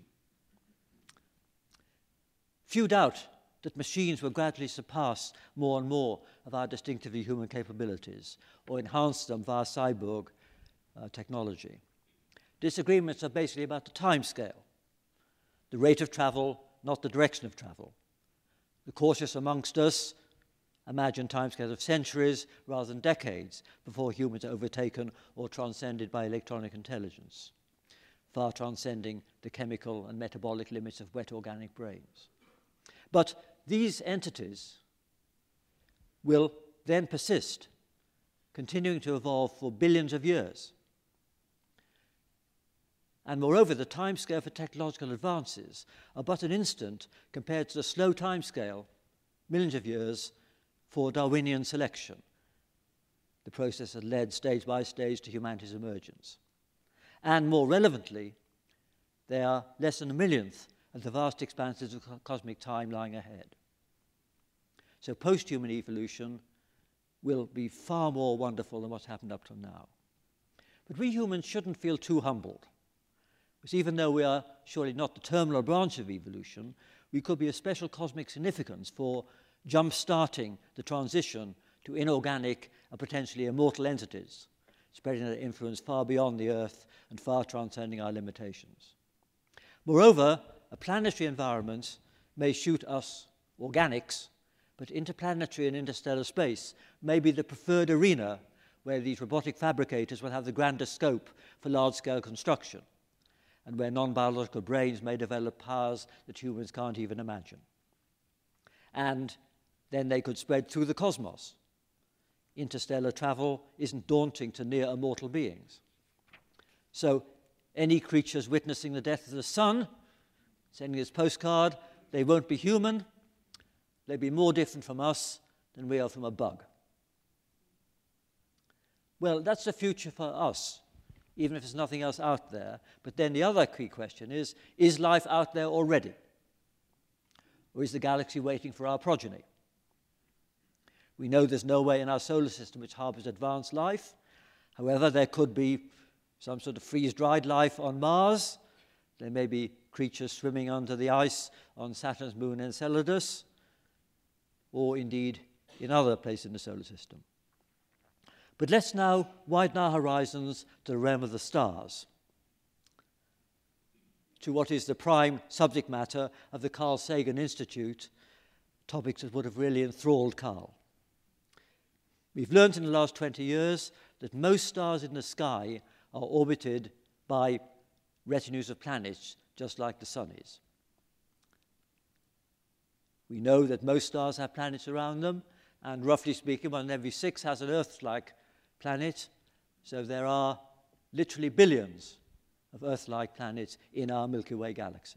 Few doubt that machines will gradually surpass more and more of our distinctively human capabilities or enhance them via cyborg technology. Disagreements are basically about the time scale, the rate of travel, not the direction of travel. The cautious amongst us imagine timescales of centuries rather than decades before humans are overtaken or transcended by electronic intelligence, far transcending the chemical and metabolic limits of wet organic brains. But these entities will then persist, continuing to evolve for billions of years. And moreover, the timescale for technological advances are but an instant compared to the slow timescale, millions of years, for Darwinian selection, the process that led stage by stage to humanity's emergence. And more relevantly, they are less than a millionth of the vast expanses of cosmic time lying ahead. So post-human evolution will be far more wonderful than what's happened up till now. But we humans shouldn't feel too humbled, because even though we are surely not the terminal branch of evolution, we could be of special cosmic significance for jump-starting the transition to inorganic and potentially immortal entities, spreading their influence far beyond the Earth and far transcending our limitations. Moreover, a planetary environment may shoot us organics, but interplanetary and interstellar space may be the preferred arena where these robotic fabricators will have the grandest scope for large-scale construction, and where non-biological brains may develop powers that humans can't even imagine. And then they could spread through the cosmos. Interstellar travel isn't daunting to near-immortal beings. So any creatures witnessing the death of the sun, sending this postcard, they won't be human. They'll be more different from us than we are from a bug. Well, that's the future for us, even if there's nothing else out there. But then the other key question is life out there already? Or is the galaxy waiting for our progeny? We know there's no way in our solar system which harbors advanced life. However, there could be some sort of freeze-dried life on Mars. There may be creatures swimming under the ice on Saturn's moon Enceladus, or indeed in other places in the solar system. But let's now widen our horizons to the realm of the stars, to what is the prime subject matter of the Carl Sagan Institute, topics that would have really enthralled Carl. We've learned in the last 20 years that most stars in the sky are orbited by retinues of planets, just like the Sun is. We know that most stars have planets around them, and roughly speaking, 1 in every 6 has an Earth-like planet, so there are literally billions of Earth-like planets in our Milky Way galaxy.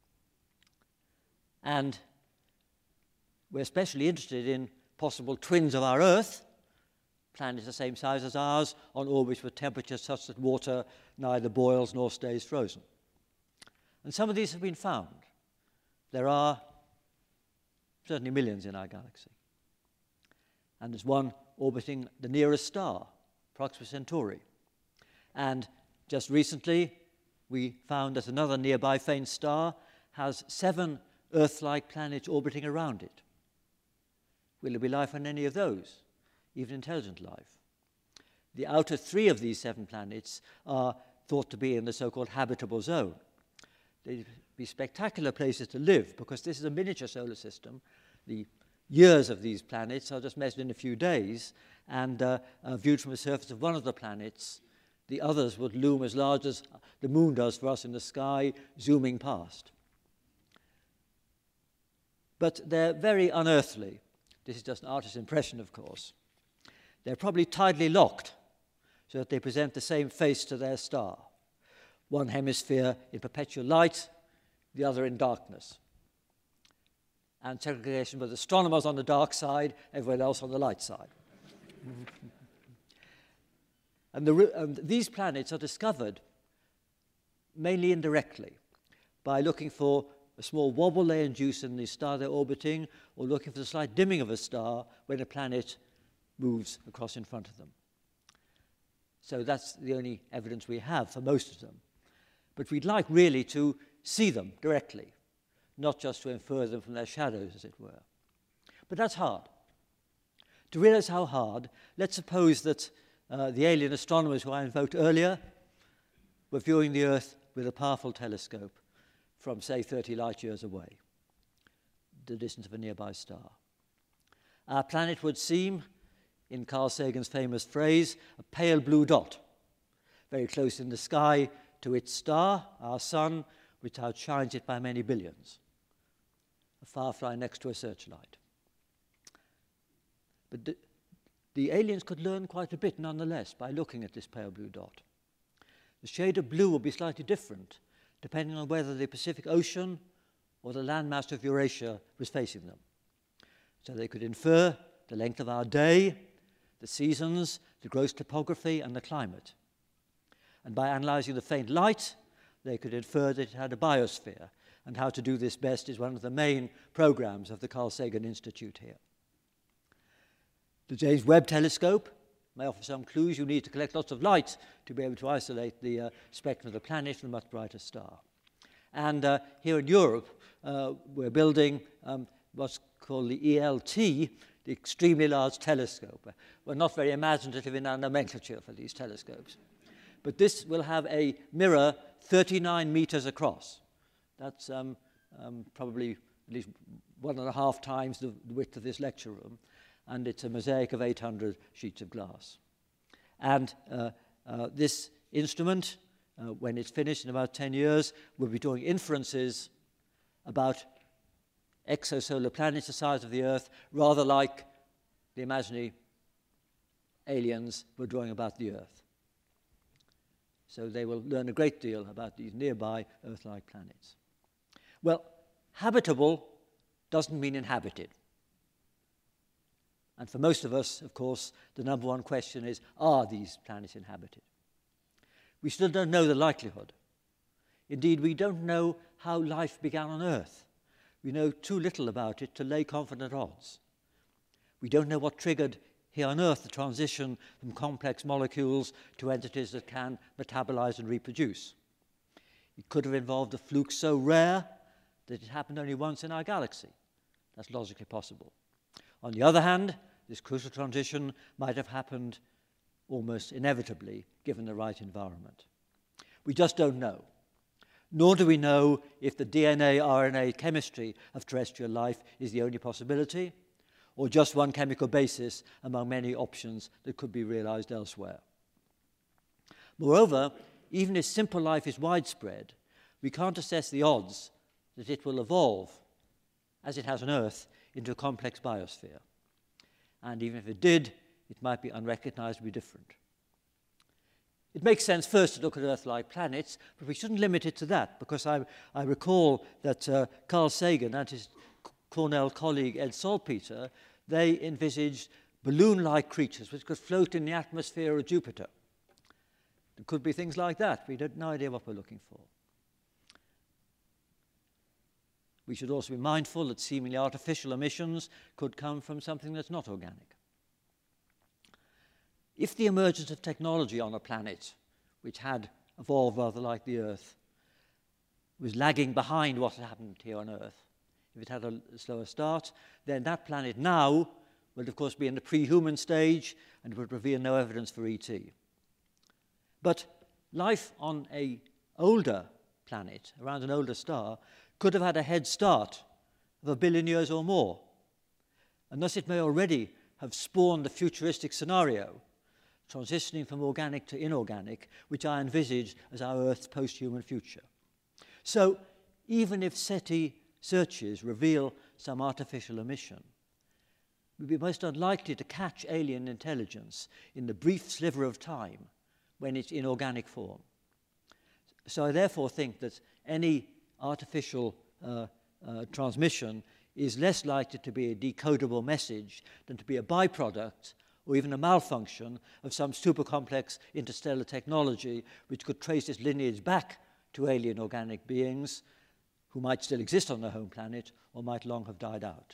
And we're especially interested in possible twins of our Earth, planets the same size as ours, on orbits with temperatures such that water neither boils nor stays frozen. And some of these have been found. There are certainly millions in our galaxy. And there's one orbiting the nearest star, Proxima Centauri. And just recently, we found that another nearby faint star has 7 Earth-like planets orbiting around it. Will there be life on any of those, even intelligent life? The outer 3 of these 7 planets are thought to be in the so-called habitable zone. They'd be spectacular places to live, because this is a miniature solar system. The years of these planets are just measured in a few days, and viewed from the surface of one of the planets, the others would loom as large as the moon does for us in the sky, zooming past. But they're very unearthly. This is just an artist's impression, of course. They're probably tidally locked, so that they present the same face to their star. One hemisphere in perpetual light, the other in darkness. And segregation with astronomers on the dark side, everyone else on the light side. And these planets are discovered mainly indirectly, by looking for a small wobble they induce in the star they're orbiting, or looking for the slight dimming of a star when a planet moves across in front of them. So that's the only evidence we have for most of them. But we'd like really to see them directly, not just to infer them from their shadows, as it were. But that's hard. To realize how hard, let's suppose that the alien astronomers who I invoked earlier were viewing the Earth with a powerful telescope from, say, 30 light years away, the distance of a nearby star. Our planet would seem, in Carl Sagan's famous phrase, a pale blue dot, very close in the sky to its star, our sun, which outshines it by many billions. A firefly next to a searchlight. But the aliens could learn quite a bit nonetheless by looking at this pale blue dot. The shade of blue will be slightly different depending on whether the Pacific Ocean or the landmass of Eurasia was facing them. So they could infer the length of our day, the seasons, the gross topography, and the climate. And by analyzing the faint light, they could infer that it had a biosphere, and how to do this best is one of the main programs of the Carl Sagan Institute here. The James Webb Telescope may offer some clues. You need to collect lots of light to be able to isolate the spectrum of the planet from a much brighter star. And here in Europe, we're building what's called the ELT, the Extremely Large Telescope. We're not very imaginative in our nomenclature for these telescopes. But this will have a mirror 39 meters across. That's probably at least 1.5 times the width of this lecture room. And it's a mosaic of 800 sheets of glass. And this instrument, when it's finished in about 10 years, will be doing inferences about exosolar planets the size of the Earth, rather like the imaginary aliens were drawing about the Earth. So they will learn a great deal about these nearby Earth-like planets. Well, habitable doesn't mean inhabited. And for most of us, of course, the number one question is, are these planets inhabited? We still don't know the likelihood. Indeed, we don't know how life began on Earth. We know too little about it to lay confident odds. We don't know what triggered here on Earth the transition from complex molecules to entities that can metabolize and reproduce. It could have involved a fluke so rare that it happened only once in our galaxy. That's logically possible. On the other hand, this crucial transition might have happened almost inevitably, given the right environment. We just don't know. Nor do we know if the DNA, RNA chemistry of terrestrial life is the only possibility, or just one chemical basis among many options that could be realized elsewhere. Moreover, even if simple life is widespread, we can't assess the odds that it will evolve, as it has on Earth, into a complex biosphere. And even if it did, it might be unrecognizably different. It makes sense first to look at Earth-like planets, but we shouldn't limit it to that, because I recall that Carl Sagan and his Cornell colleague Ed Salpeter, they envisaged balloon-like creatures which could float in the atmosphere of Jupiter. There could be things like that. We have no idea what we're looking for. We should also be mindful that seemingly artificial emissions could come from something that's not organic. If the emergence of technology on a planet, which had evolved rather like the Earth, was lagging behind what had happened here on Earth, if it had a slower start, then that planet now would, of course, be in the pre-human stage and would reveal no evidence for ET. But life on an older planet, around an older star, could have had a head start of 1 billion years or more. And thus it may already have spawned the futuristic scenario, transitioning from organic to inorganic, which I envisage as our Earth's post-human future. So even if SETI searches reveal some artificial emission, we'd be most unlikely to catch alien intelligence in the brief sliver of time when it's in organic form. So I therefore think that any artificial transmission is less likely to be a decodable message than to be a byproduct or even a malfunction of some super complex interstellar technology which could trace its lineage back to alien organic beings who might still exist on their home planet or might long have died out.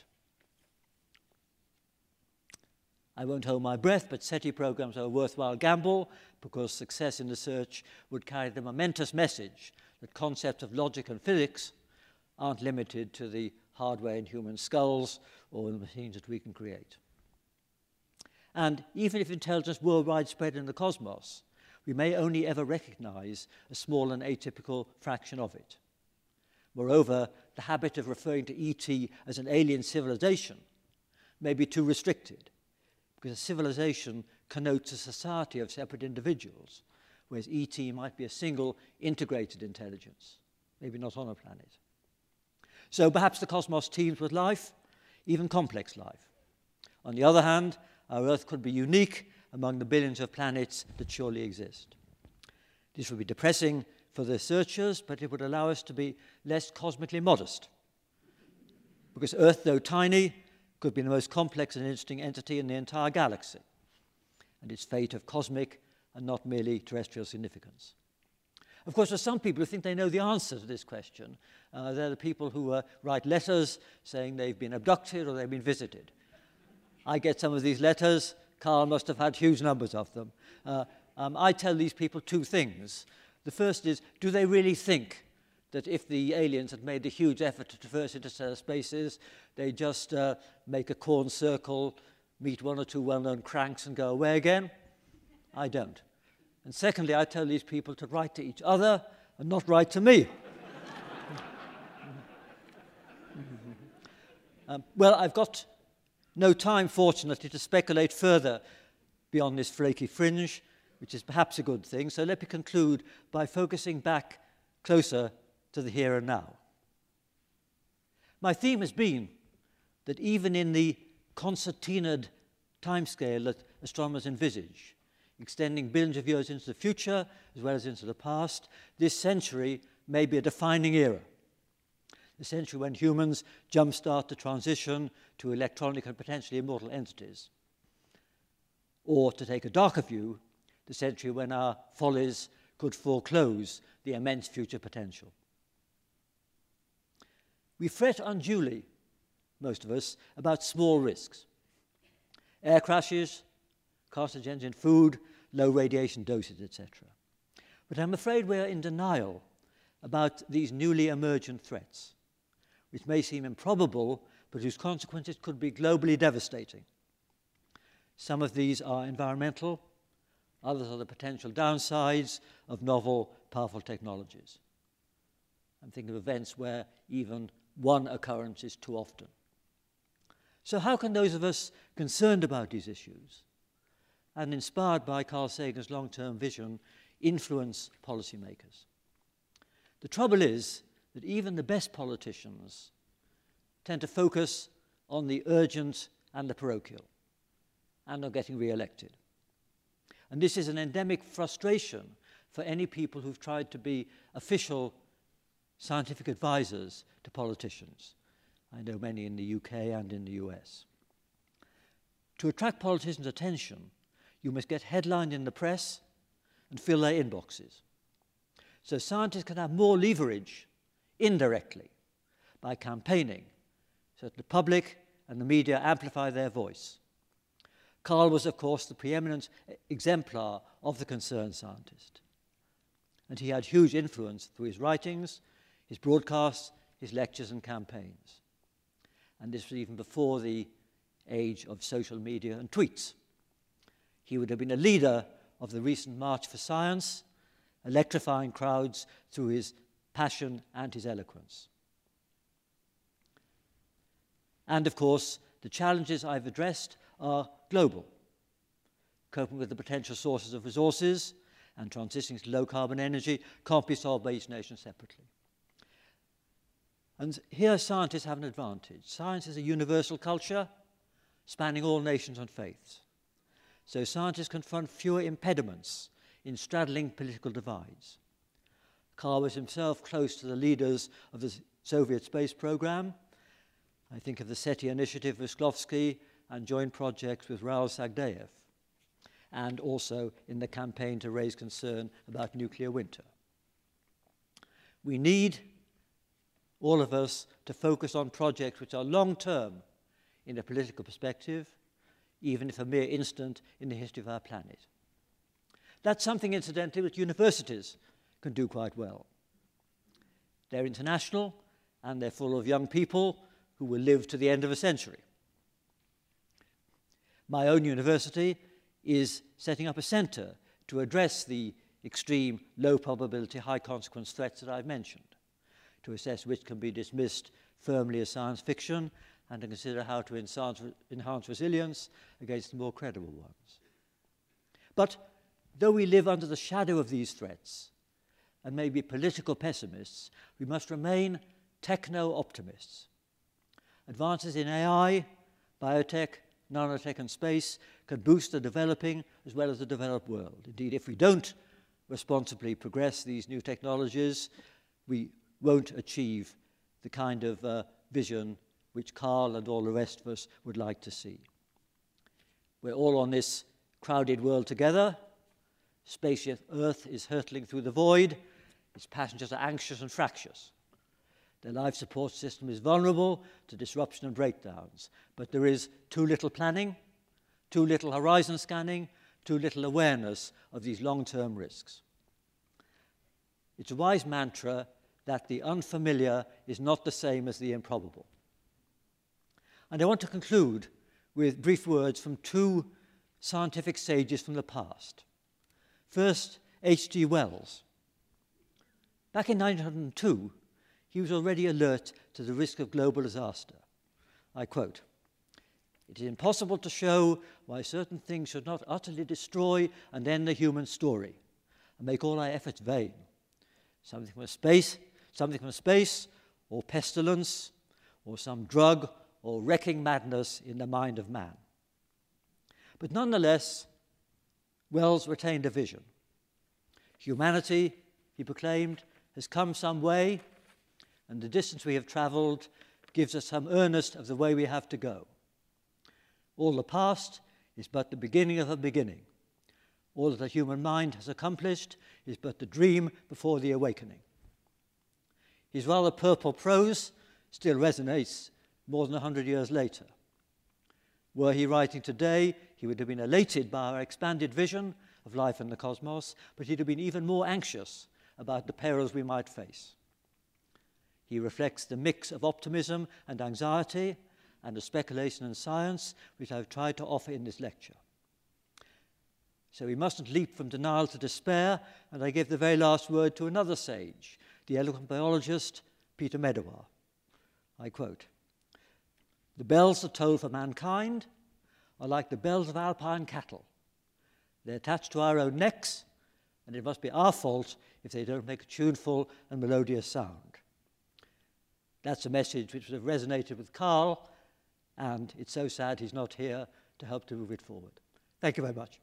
I won't hold my breath, but SETI programs are a worthwhile gamble because success in the search would carry the momentous message that concepts of logic and physics aren't limited to the hardware in human skulls or the machines that we can create. And even if intelligence were widespread in the cosmos, we may only ever recognize a small and atypical fraction of it. Moreover, the habit of referring to ET as an alien civilization may be too restricted, because a civilization connotes a society of separate individuals, whereas ET might be a single integrated intelligence, maybe not on a planet. So perhaps the cosmos teems with life, even complex life. On the other hand, our Earth could be unique among the billions of planets that surely exist. This would be depressing for the searchers, but it would allow us to be less cosmically modest. Because Earth, though tiny, could be the most complex and interesting entity in the entire galaxy, and its fate of cosmic and not merely terrestrial significance. Of course, there are some people who think they know the answer to this question. They're the people who write letters saying they've been abducted or they've been visited. I get some of these letters. Carl must have had huge numbers of them. I tell these people two things. The first is, do they really think that if the aliens had made a huge effort to traverse interstellar spaces, they just make a corn circle, meet one or two well-known cranks and go away again? I don't. And secondly, I tell these people to write to each other and not write to me. Well, I've got no time, fortunately, to speculate further beyond this flaky fringe, which is perhaps a good thing. So let me conclude by focusing back closer to the here and now. My theme has been that even in the concertinaed timescale that astronomers envisage, extending billions of years into the future as well as into the past, this century may be a defining era. The century when humans jumpstart the transition to electronic and potentially immortal entities. Or, to take a darker view, the century when our follies could foreclose the immense future potential. We fret unduly, most of us, about small risks. Air crashes, carcinogens in food, low radiation doses, etc. But I'm afraid we're in denial about these newly emergent threats, which may seem improbable, but whose consequences could be globally devastating. Some of these are environmental, others are the potential downsides of novel, powerful technologies. I'm thinking of events where even one occurrence is too often. So how can those of us concerned about these issues and inspired by Carl Sagan's long-term vision influence policymakers? The trouble is that even the best politicians tend to focus on the urgent and the parochial and are getting re-elected. And this is an endemic frustration for any people who've tried to be official scientific advisors to politicians. I know many in the UK and in the US. To attract politicians' attention, you must get headlined in the press and fill their inboxes. So scientists can have more leverage indirectly by campaigning so that the public and the media amplify their voice. Carl was, of course, the preeminent exemplar of the concerned scientist. And he had huge influence through his writings, his broadcasts, his lectures and campaigns. And this was even before the age of social media and tweets. He would have been a leader of the recent March for Science, electrifying crowds through his passion and his eloquence. And of course, the challenges I've addressed are global. Coping with the potential sources of resources and transitioning to low-carbon energy can't be solved by each nation separately. And here scientists have an advantage. Science is a universal culture spanning all nations and faiths. So scientists confront fewer impediments in straddling political divides. Carl was himself close to the leaders of the Soviet space program. I think of the SETI initiative with Shklovsky and joint projects with Raoul Sagdayev, and also in the campaign to raise concern about nuclear winter. We need, all of us, to focus on projects which are long-term in a political perspective, even if a mere instant in the history of our planet. That's something, incidentally, which universities can do quite well. They're international, and they're full of young people who will live to the end of a century. My own university is setting up a center to address the extreme, low probability, high consequence threats that I've mentioned, to assess which can be dismissed firmly as science fiction and to consider how to enhance resilience against the more credible ones. But though we live under the shadow of these threats and may be political pessimists, we must remain techno-optimists. Advances in AI, biotech, nanotech and space can boost the developing as well as the developed world. Indeed, if we don't responsibly progress these new technologies, we won't achieve the kind of vision which Carl and all the rest of us would like to see. We're all on this crowded world together. Spaceship Earth is hurtling through the void. Its passengers are anxious and fractious. The life support system is vulnerable to disruption and breakdowns, but there is too little planning, too little horizon scanning, too little awareness of these long-term risks. It's a wise mantra that the unfamiliar is not the same as the improbable. And I want to conclude with brief words from two scientific sages from the past. First, H.G. Wells. Back in 1902, he was already alert to the risk of global disaster. I quote, "It is impossible to show why certain things should not utterly destroy and end the human story and make all our efforts vain. Something from space, or pestilence, or some drug, or wrecking madness in the mind of man." But nonetheless, Wells retained a vision. Humanity, he proclaimed, has come some way, and the distance we have traveled gives us some earnest of the way we have to go. All the past is but the beginning of a beginning. All that the human mind has accomplished is but the dream before the awakening. His rather purple prose still resonates more than 100 years later. Were he writing today, he would have been elated by our expanded vision of life in the cosmos, but he'd have been even more anxious about the perils we might face. He reflects the mix of optimism and anxiety and of speculation and science which I've tried to offer in this lecture. So we mustn't leap from denial to despair, and I give the very last word to another sage, the eloquent biologist Peter Medawar. I quote, "The bells that toll for mankind are like the bells of alpine cattle. They're attached to our own necks, and it must be our fault if they don't make a tuneful and melodious sound." That's a message which would have resonated with Carl, and it's so sad he's not here to help to move it forward. Thank you very much.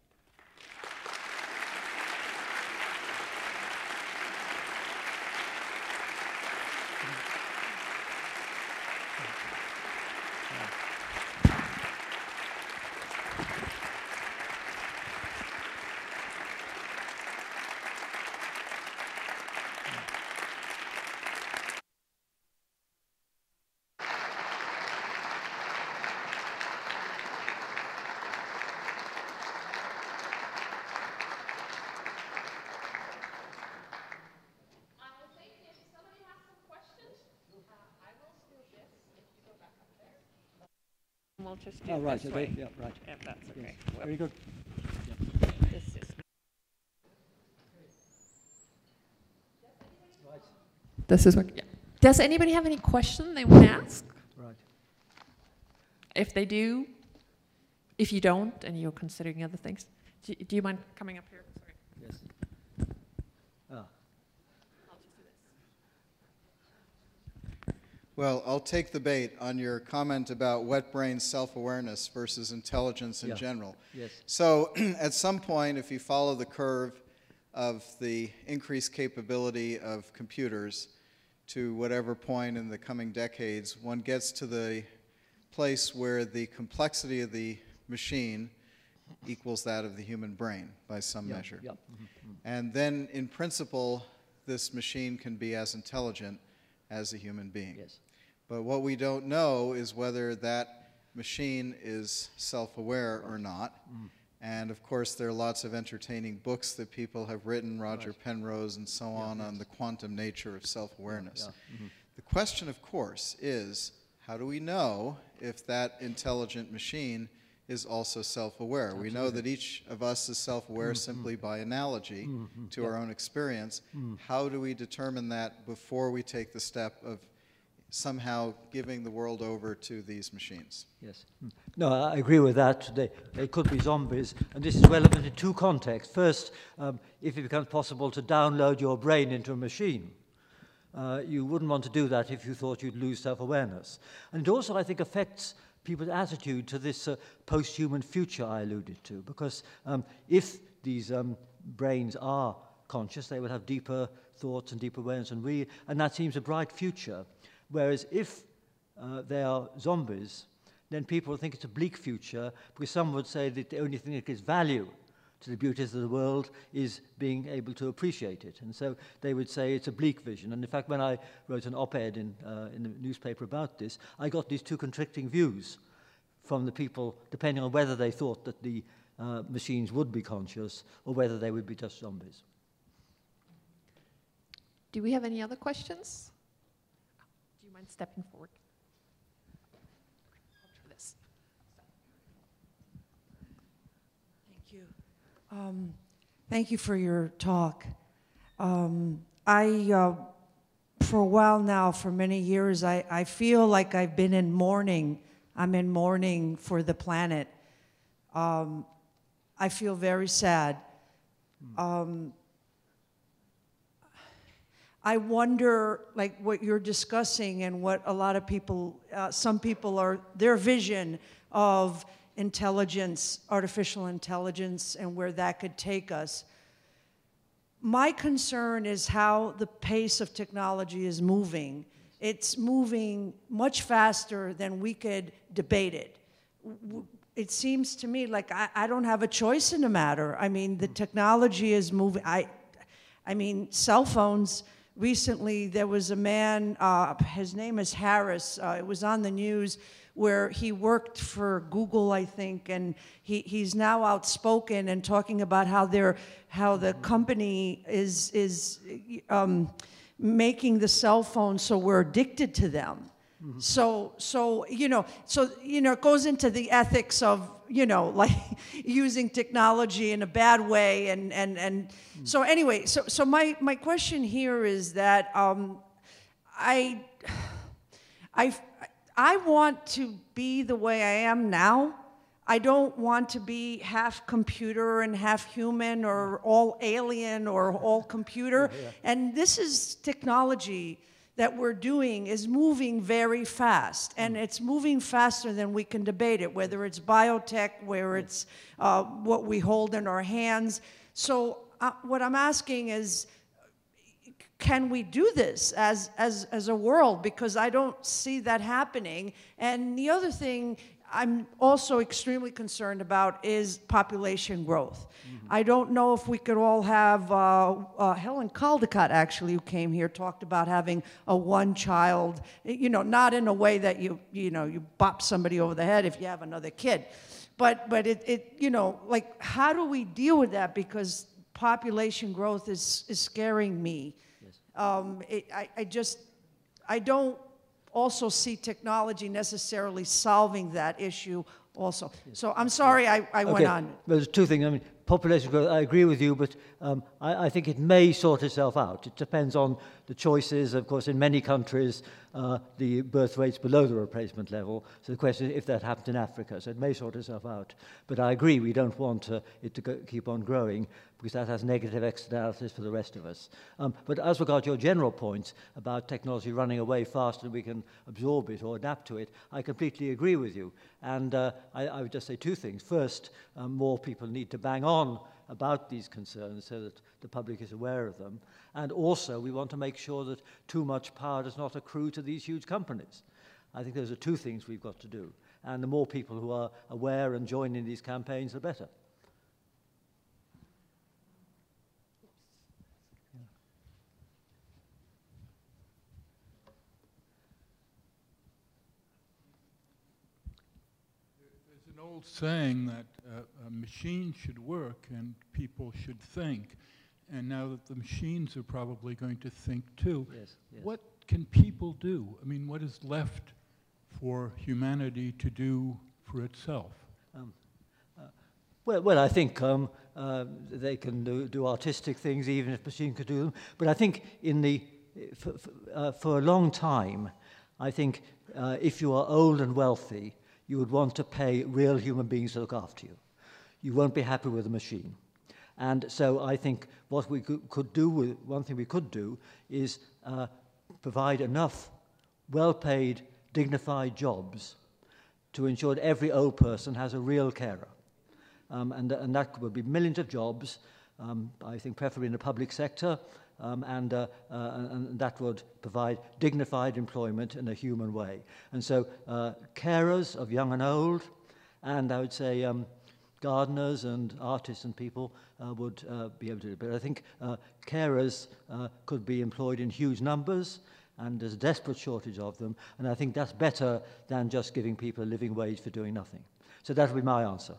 We'll just do Oh, right, this okay, way. yeah, right. If that's okay. Yes. Very good. This is Right. This is what. Yeah. Does anybody have any question they want to ask? Right. If they do, if you don't, and you're considering other things, do you mind coming up here? Sorry. Yes. Ah. I'll just do this. Well, I'll take the bait on your comment about wet brain self-awareness versus intelligence in Yeah. general. Yes. So at some point, if you follow the curve of the increased capability of computers to whatever point in the coming decades, one gets to the place where the complexity of the machine equals that of the human brain by some Yeah, measure. yeah. And then, in principle, this machine can be as intelligent as a human being. Yes. But what we don't know is whether that machine is self-aware or not. And of course, there are lots of entertaining books that people have written, Roger Penrose and so on the quantum nature of self-awareness. Yeah. The question, of course, is how do we know if that intelligent machine is also self-aware? We know that each of us is self-aware simply by analogy to our own experience. How do we determine that before we take the step of somehow giving the world over to these machines? Yes. No, I agree with that. They could be zombies, and this is relevant in two contexts. First, if it becomes possible to download your brain into a machine, you wouldn't want to do that if you thought you'd lose self-awareness. And it also, I think, affects people's attitude to this post-human future I alluded to, because if these brains are conscious, they will have deeper thoughts and deeper awareness than we, and that seems a bright future. Whereas if they are zombies, then people think it's a bleak future, because some would say that the only thing that gives value to the beauties of the world is being able to appreciate it. And so they would say it's a bleak vision. And in fact, when I wrote an op-ed in the newspaper about this, I got these two contradicting views from the people, depending on whether they thought that the machines would be conscious or whether they would be just zombies. Do we have any other questions? Do you mind stepping forward? I'll try this. Thank you. Thank you for your talk. For a while now, for many years, I feel like I've been in mourning. I'm in mourning for the planet. I feel very sad. I wonder, like what you're discussing and what a lot of people, some people are, their vision of intelligence, artificial intelligence, and where that could take us. My concern is how the pace of technology is moving. It's moving much faster than we could debate it. It seems to me like I don't have a choice in the matter. I mean, the technology is moving. I mean, cell phones. Recently, there was a man, his name is Harris, it was on the news, where he worked for Google, I think, and he's now outspoken and talking about how the company is making the cell phones so we're addicted to them. So it goes into the ethics of, like using technology in a bad way, and so anyway, so my question here is that I want to be the way I am now. I don't want to be half computer and half human, or all alien or all computer. And this is technology that we're doing is moving very fast, and it's moving faster than we can debate it, whether it's biotech, where it's what we hold in our hands. So what I'm asking is, can we do this as a world? Because I don't see that happening. And the other thing I'm also extremely concerned about is population growth. I don't know if we could all have, Helen Caldicott actually, who came here, talked about having a one child, not in a way that you bop somebody over the head if you have another kid. But like, how do we deal with that? Because population growth is scaring me. Yes. I don't also see technology necessarily solving that issue also. So I'm sorry I went on. Well, there's two things. I mean, population growth, I agree with you, but I think it may sort itself out. It depends on the choices. Of course, in many countries, the birth rate's below the replacement level. So the question is if that happened in Africa. So it may sort itself out. But I agree, we don't want it to keep on growing, because that has negative externalities for the rest of us. But as regards your general points about technology running away faster than we can absorb it or adapt to it, I completely agree with you. And I would just say two things. First, more people need to bang on about these concerns so that the public is aware of them. And also, we want to make sure that too much power does not accrue to these huge companies. I think those are two things we've got to do. And the more people who are aware and join in these campaigns, the better. There's an old saying that a machine should work and people should think. And now that the machines are probably going to think too, Yes, yes. What can people do? I mean, what is left for humanity to do for itself? Well, I think they can do artistic things, even if machine could do them. But I think for a long time, I think if you are old and wealthy, you would want to pay real human beings to look after you. You won't be happy with a machine. And so I think what we could do, one thing we could do is provide enough well-paid, dignified jobs to ensure that every old person has a real carer. And that would be millions of jobs, I think preferably in the public sector, and that would provide dignified employment in a human way. And so carers of young and old, and I would say gardeners and artists and people would be able to do it. But I think carers could be employed in huge numbers, and there's a desperate shortage of them, and I think that's better than just giving people a living wage for doing nothing. So that would be my answer.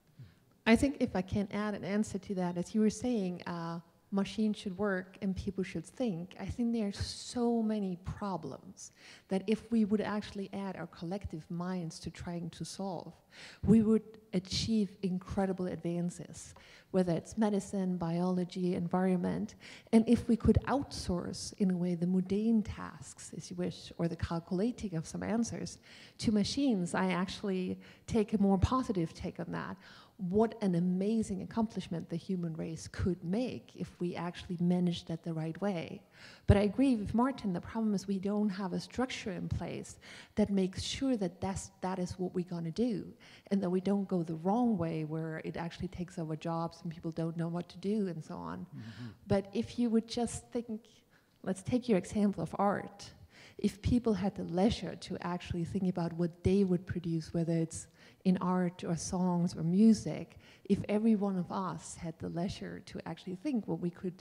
I think if I can add an answer to that, as you were saying, machines should work and people should think. I think there are so many problems that if we would actually add our collective minds to trying to solve, we would achieve incredible advances, whether it's medicine, biology, environment. And if we could outsource, in a way, the mundane tasks, as you wish, or the calculating of some answers to machines, I actually take a more positive take on that. What an amazing accomplishment the human race could make if we actually managed that the right way. But I agree with Martin, the problem is we don't have a structure in place that makes sure that that is what we're gonna do, and that we don't go the wrong way where it actually takes over jobs and people don't know what to do and so on. Mm-hmm. But if you would just think, let's take your example of art. If people had the leisure to actually think about what they would produce, whether it's in art or songs or music, if every one of us had the leisure to actually think what we could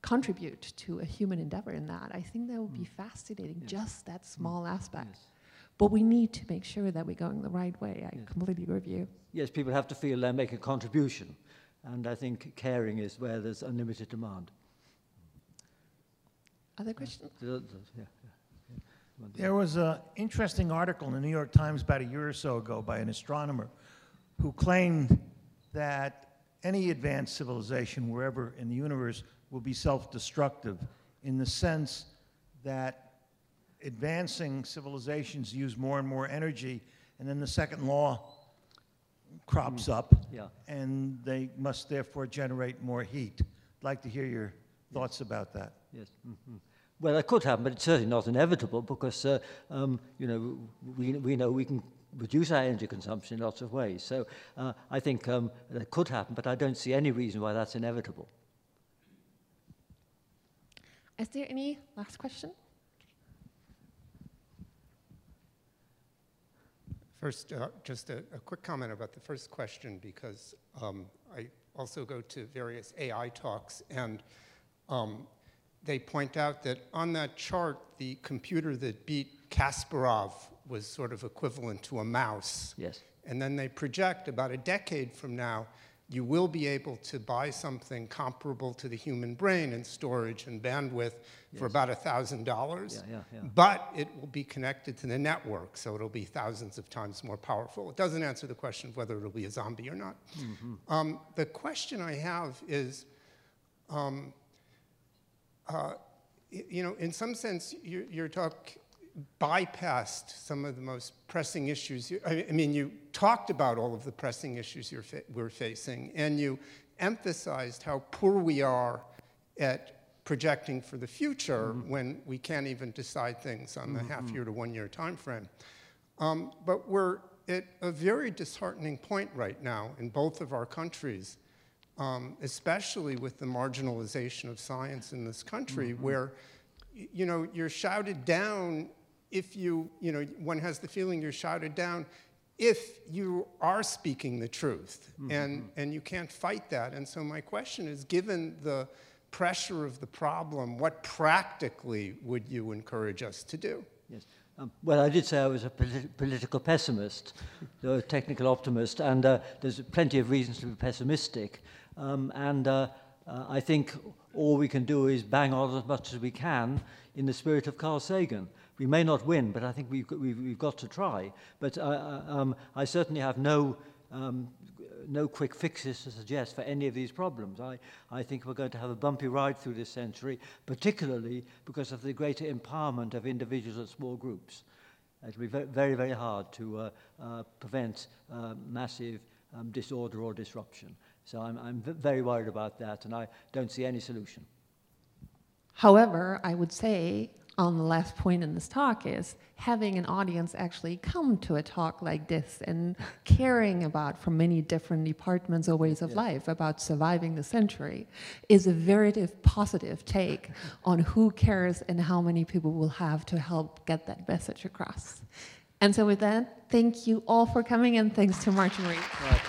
contribute to a human endeavor in that, I think that would be fascinating, just that small aspect. Yes. but we need to make sure that we're going the right way. I completely agree with you. Yes, people have to feel they make a contribution, and I think caring is where there's unlimited demand. Other questions? There was an interesting article in the New York Times about a year or so ago by an astronomer who claimed that any advanced civilization, wherever in the universe, will be self-destructive in the sense that advancing civilizations use more and more energy, and then the second law crops up, and they must therefore generate more heat. I'd like to hear your thoughts about that. Yes. Mm-hmm. Well, that could happen, but it's certainly not inevitable because, we know we can reduce our energy consumption in lots of ways. So I think that could happen, but I don't see any reason why that's inevitable. Is there any last question? First, just a quick comment about the first question, because I also go to various AI talks, and they point out that on that chart, the computer that beat Kasparov was sort of equivalent to a mouse. Yes. And then they project about a decade from now, you will be able to buy something comparable to the human brain in storage and bandwidth for about $1,000. But it will be connected to the network, so it'll be thousands of times more powerful. It doesn't answer the question of whether it'll be a zombie or not. Mm-hmm. The question I have is, in some sense, your talk bypassed some of the most pressing issues. I mean, you talked about all of the pressing issues we're facing, and you emphasized how poor we are at projecting for the future when we can't even decide things on the half-year to one-year time frame. But we're at a very disheartening point right now in both of our countries, especially with the marginalization of science in this country, where you're shouted down if one has the feeling you're shouted down if you are speaking the truth, and you can't fight that. And so my question is, given the pressure of the problem, what practically would you encourage us to do? Yes. Well, I did say I was a political pessimist, though a technical optimist, and there's plenty of reasons to be pessimistic. I think all we can do is bang on as much as we can in the spirit of Carl Sagan. We may not win, but I think we've got to try. But I certainly have no quick fixes to suggest for any of these problems. I think we're going to have a bumpy ride through this century, particularly because of the greater empowerment of individuals and small groups. It'll be very, very hard to prevent massive disorder or disruption. So I'm very worried about that, and I don't see any solution. However, I would say on the last point in this talk is having an audience actually come to a talk like this and caring about, from many different departments or ways of life, about surviving the century is a very positive take on who cares and how many people will have to help get that message across. And so with that, thank you all for coming, and thanks to Martin Reed.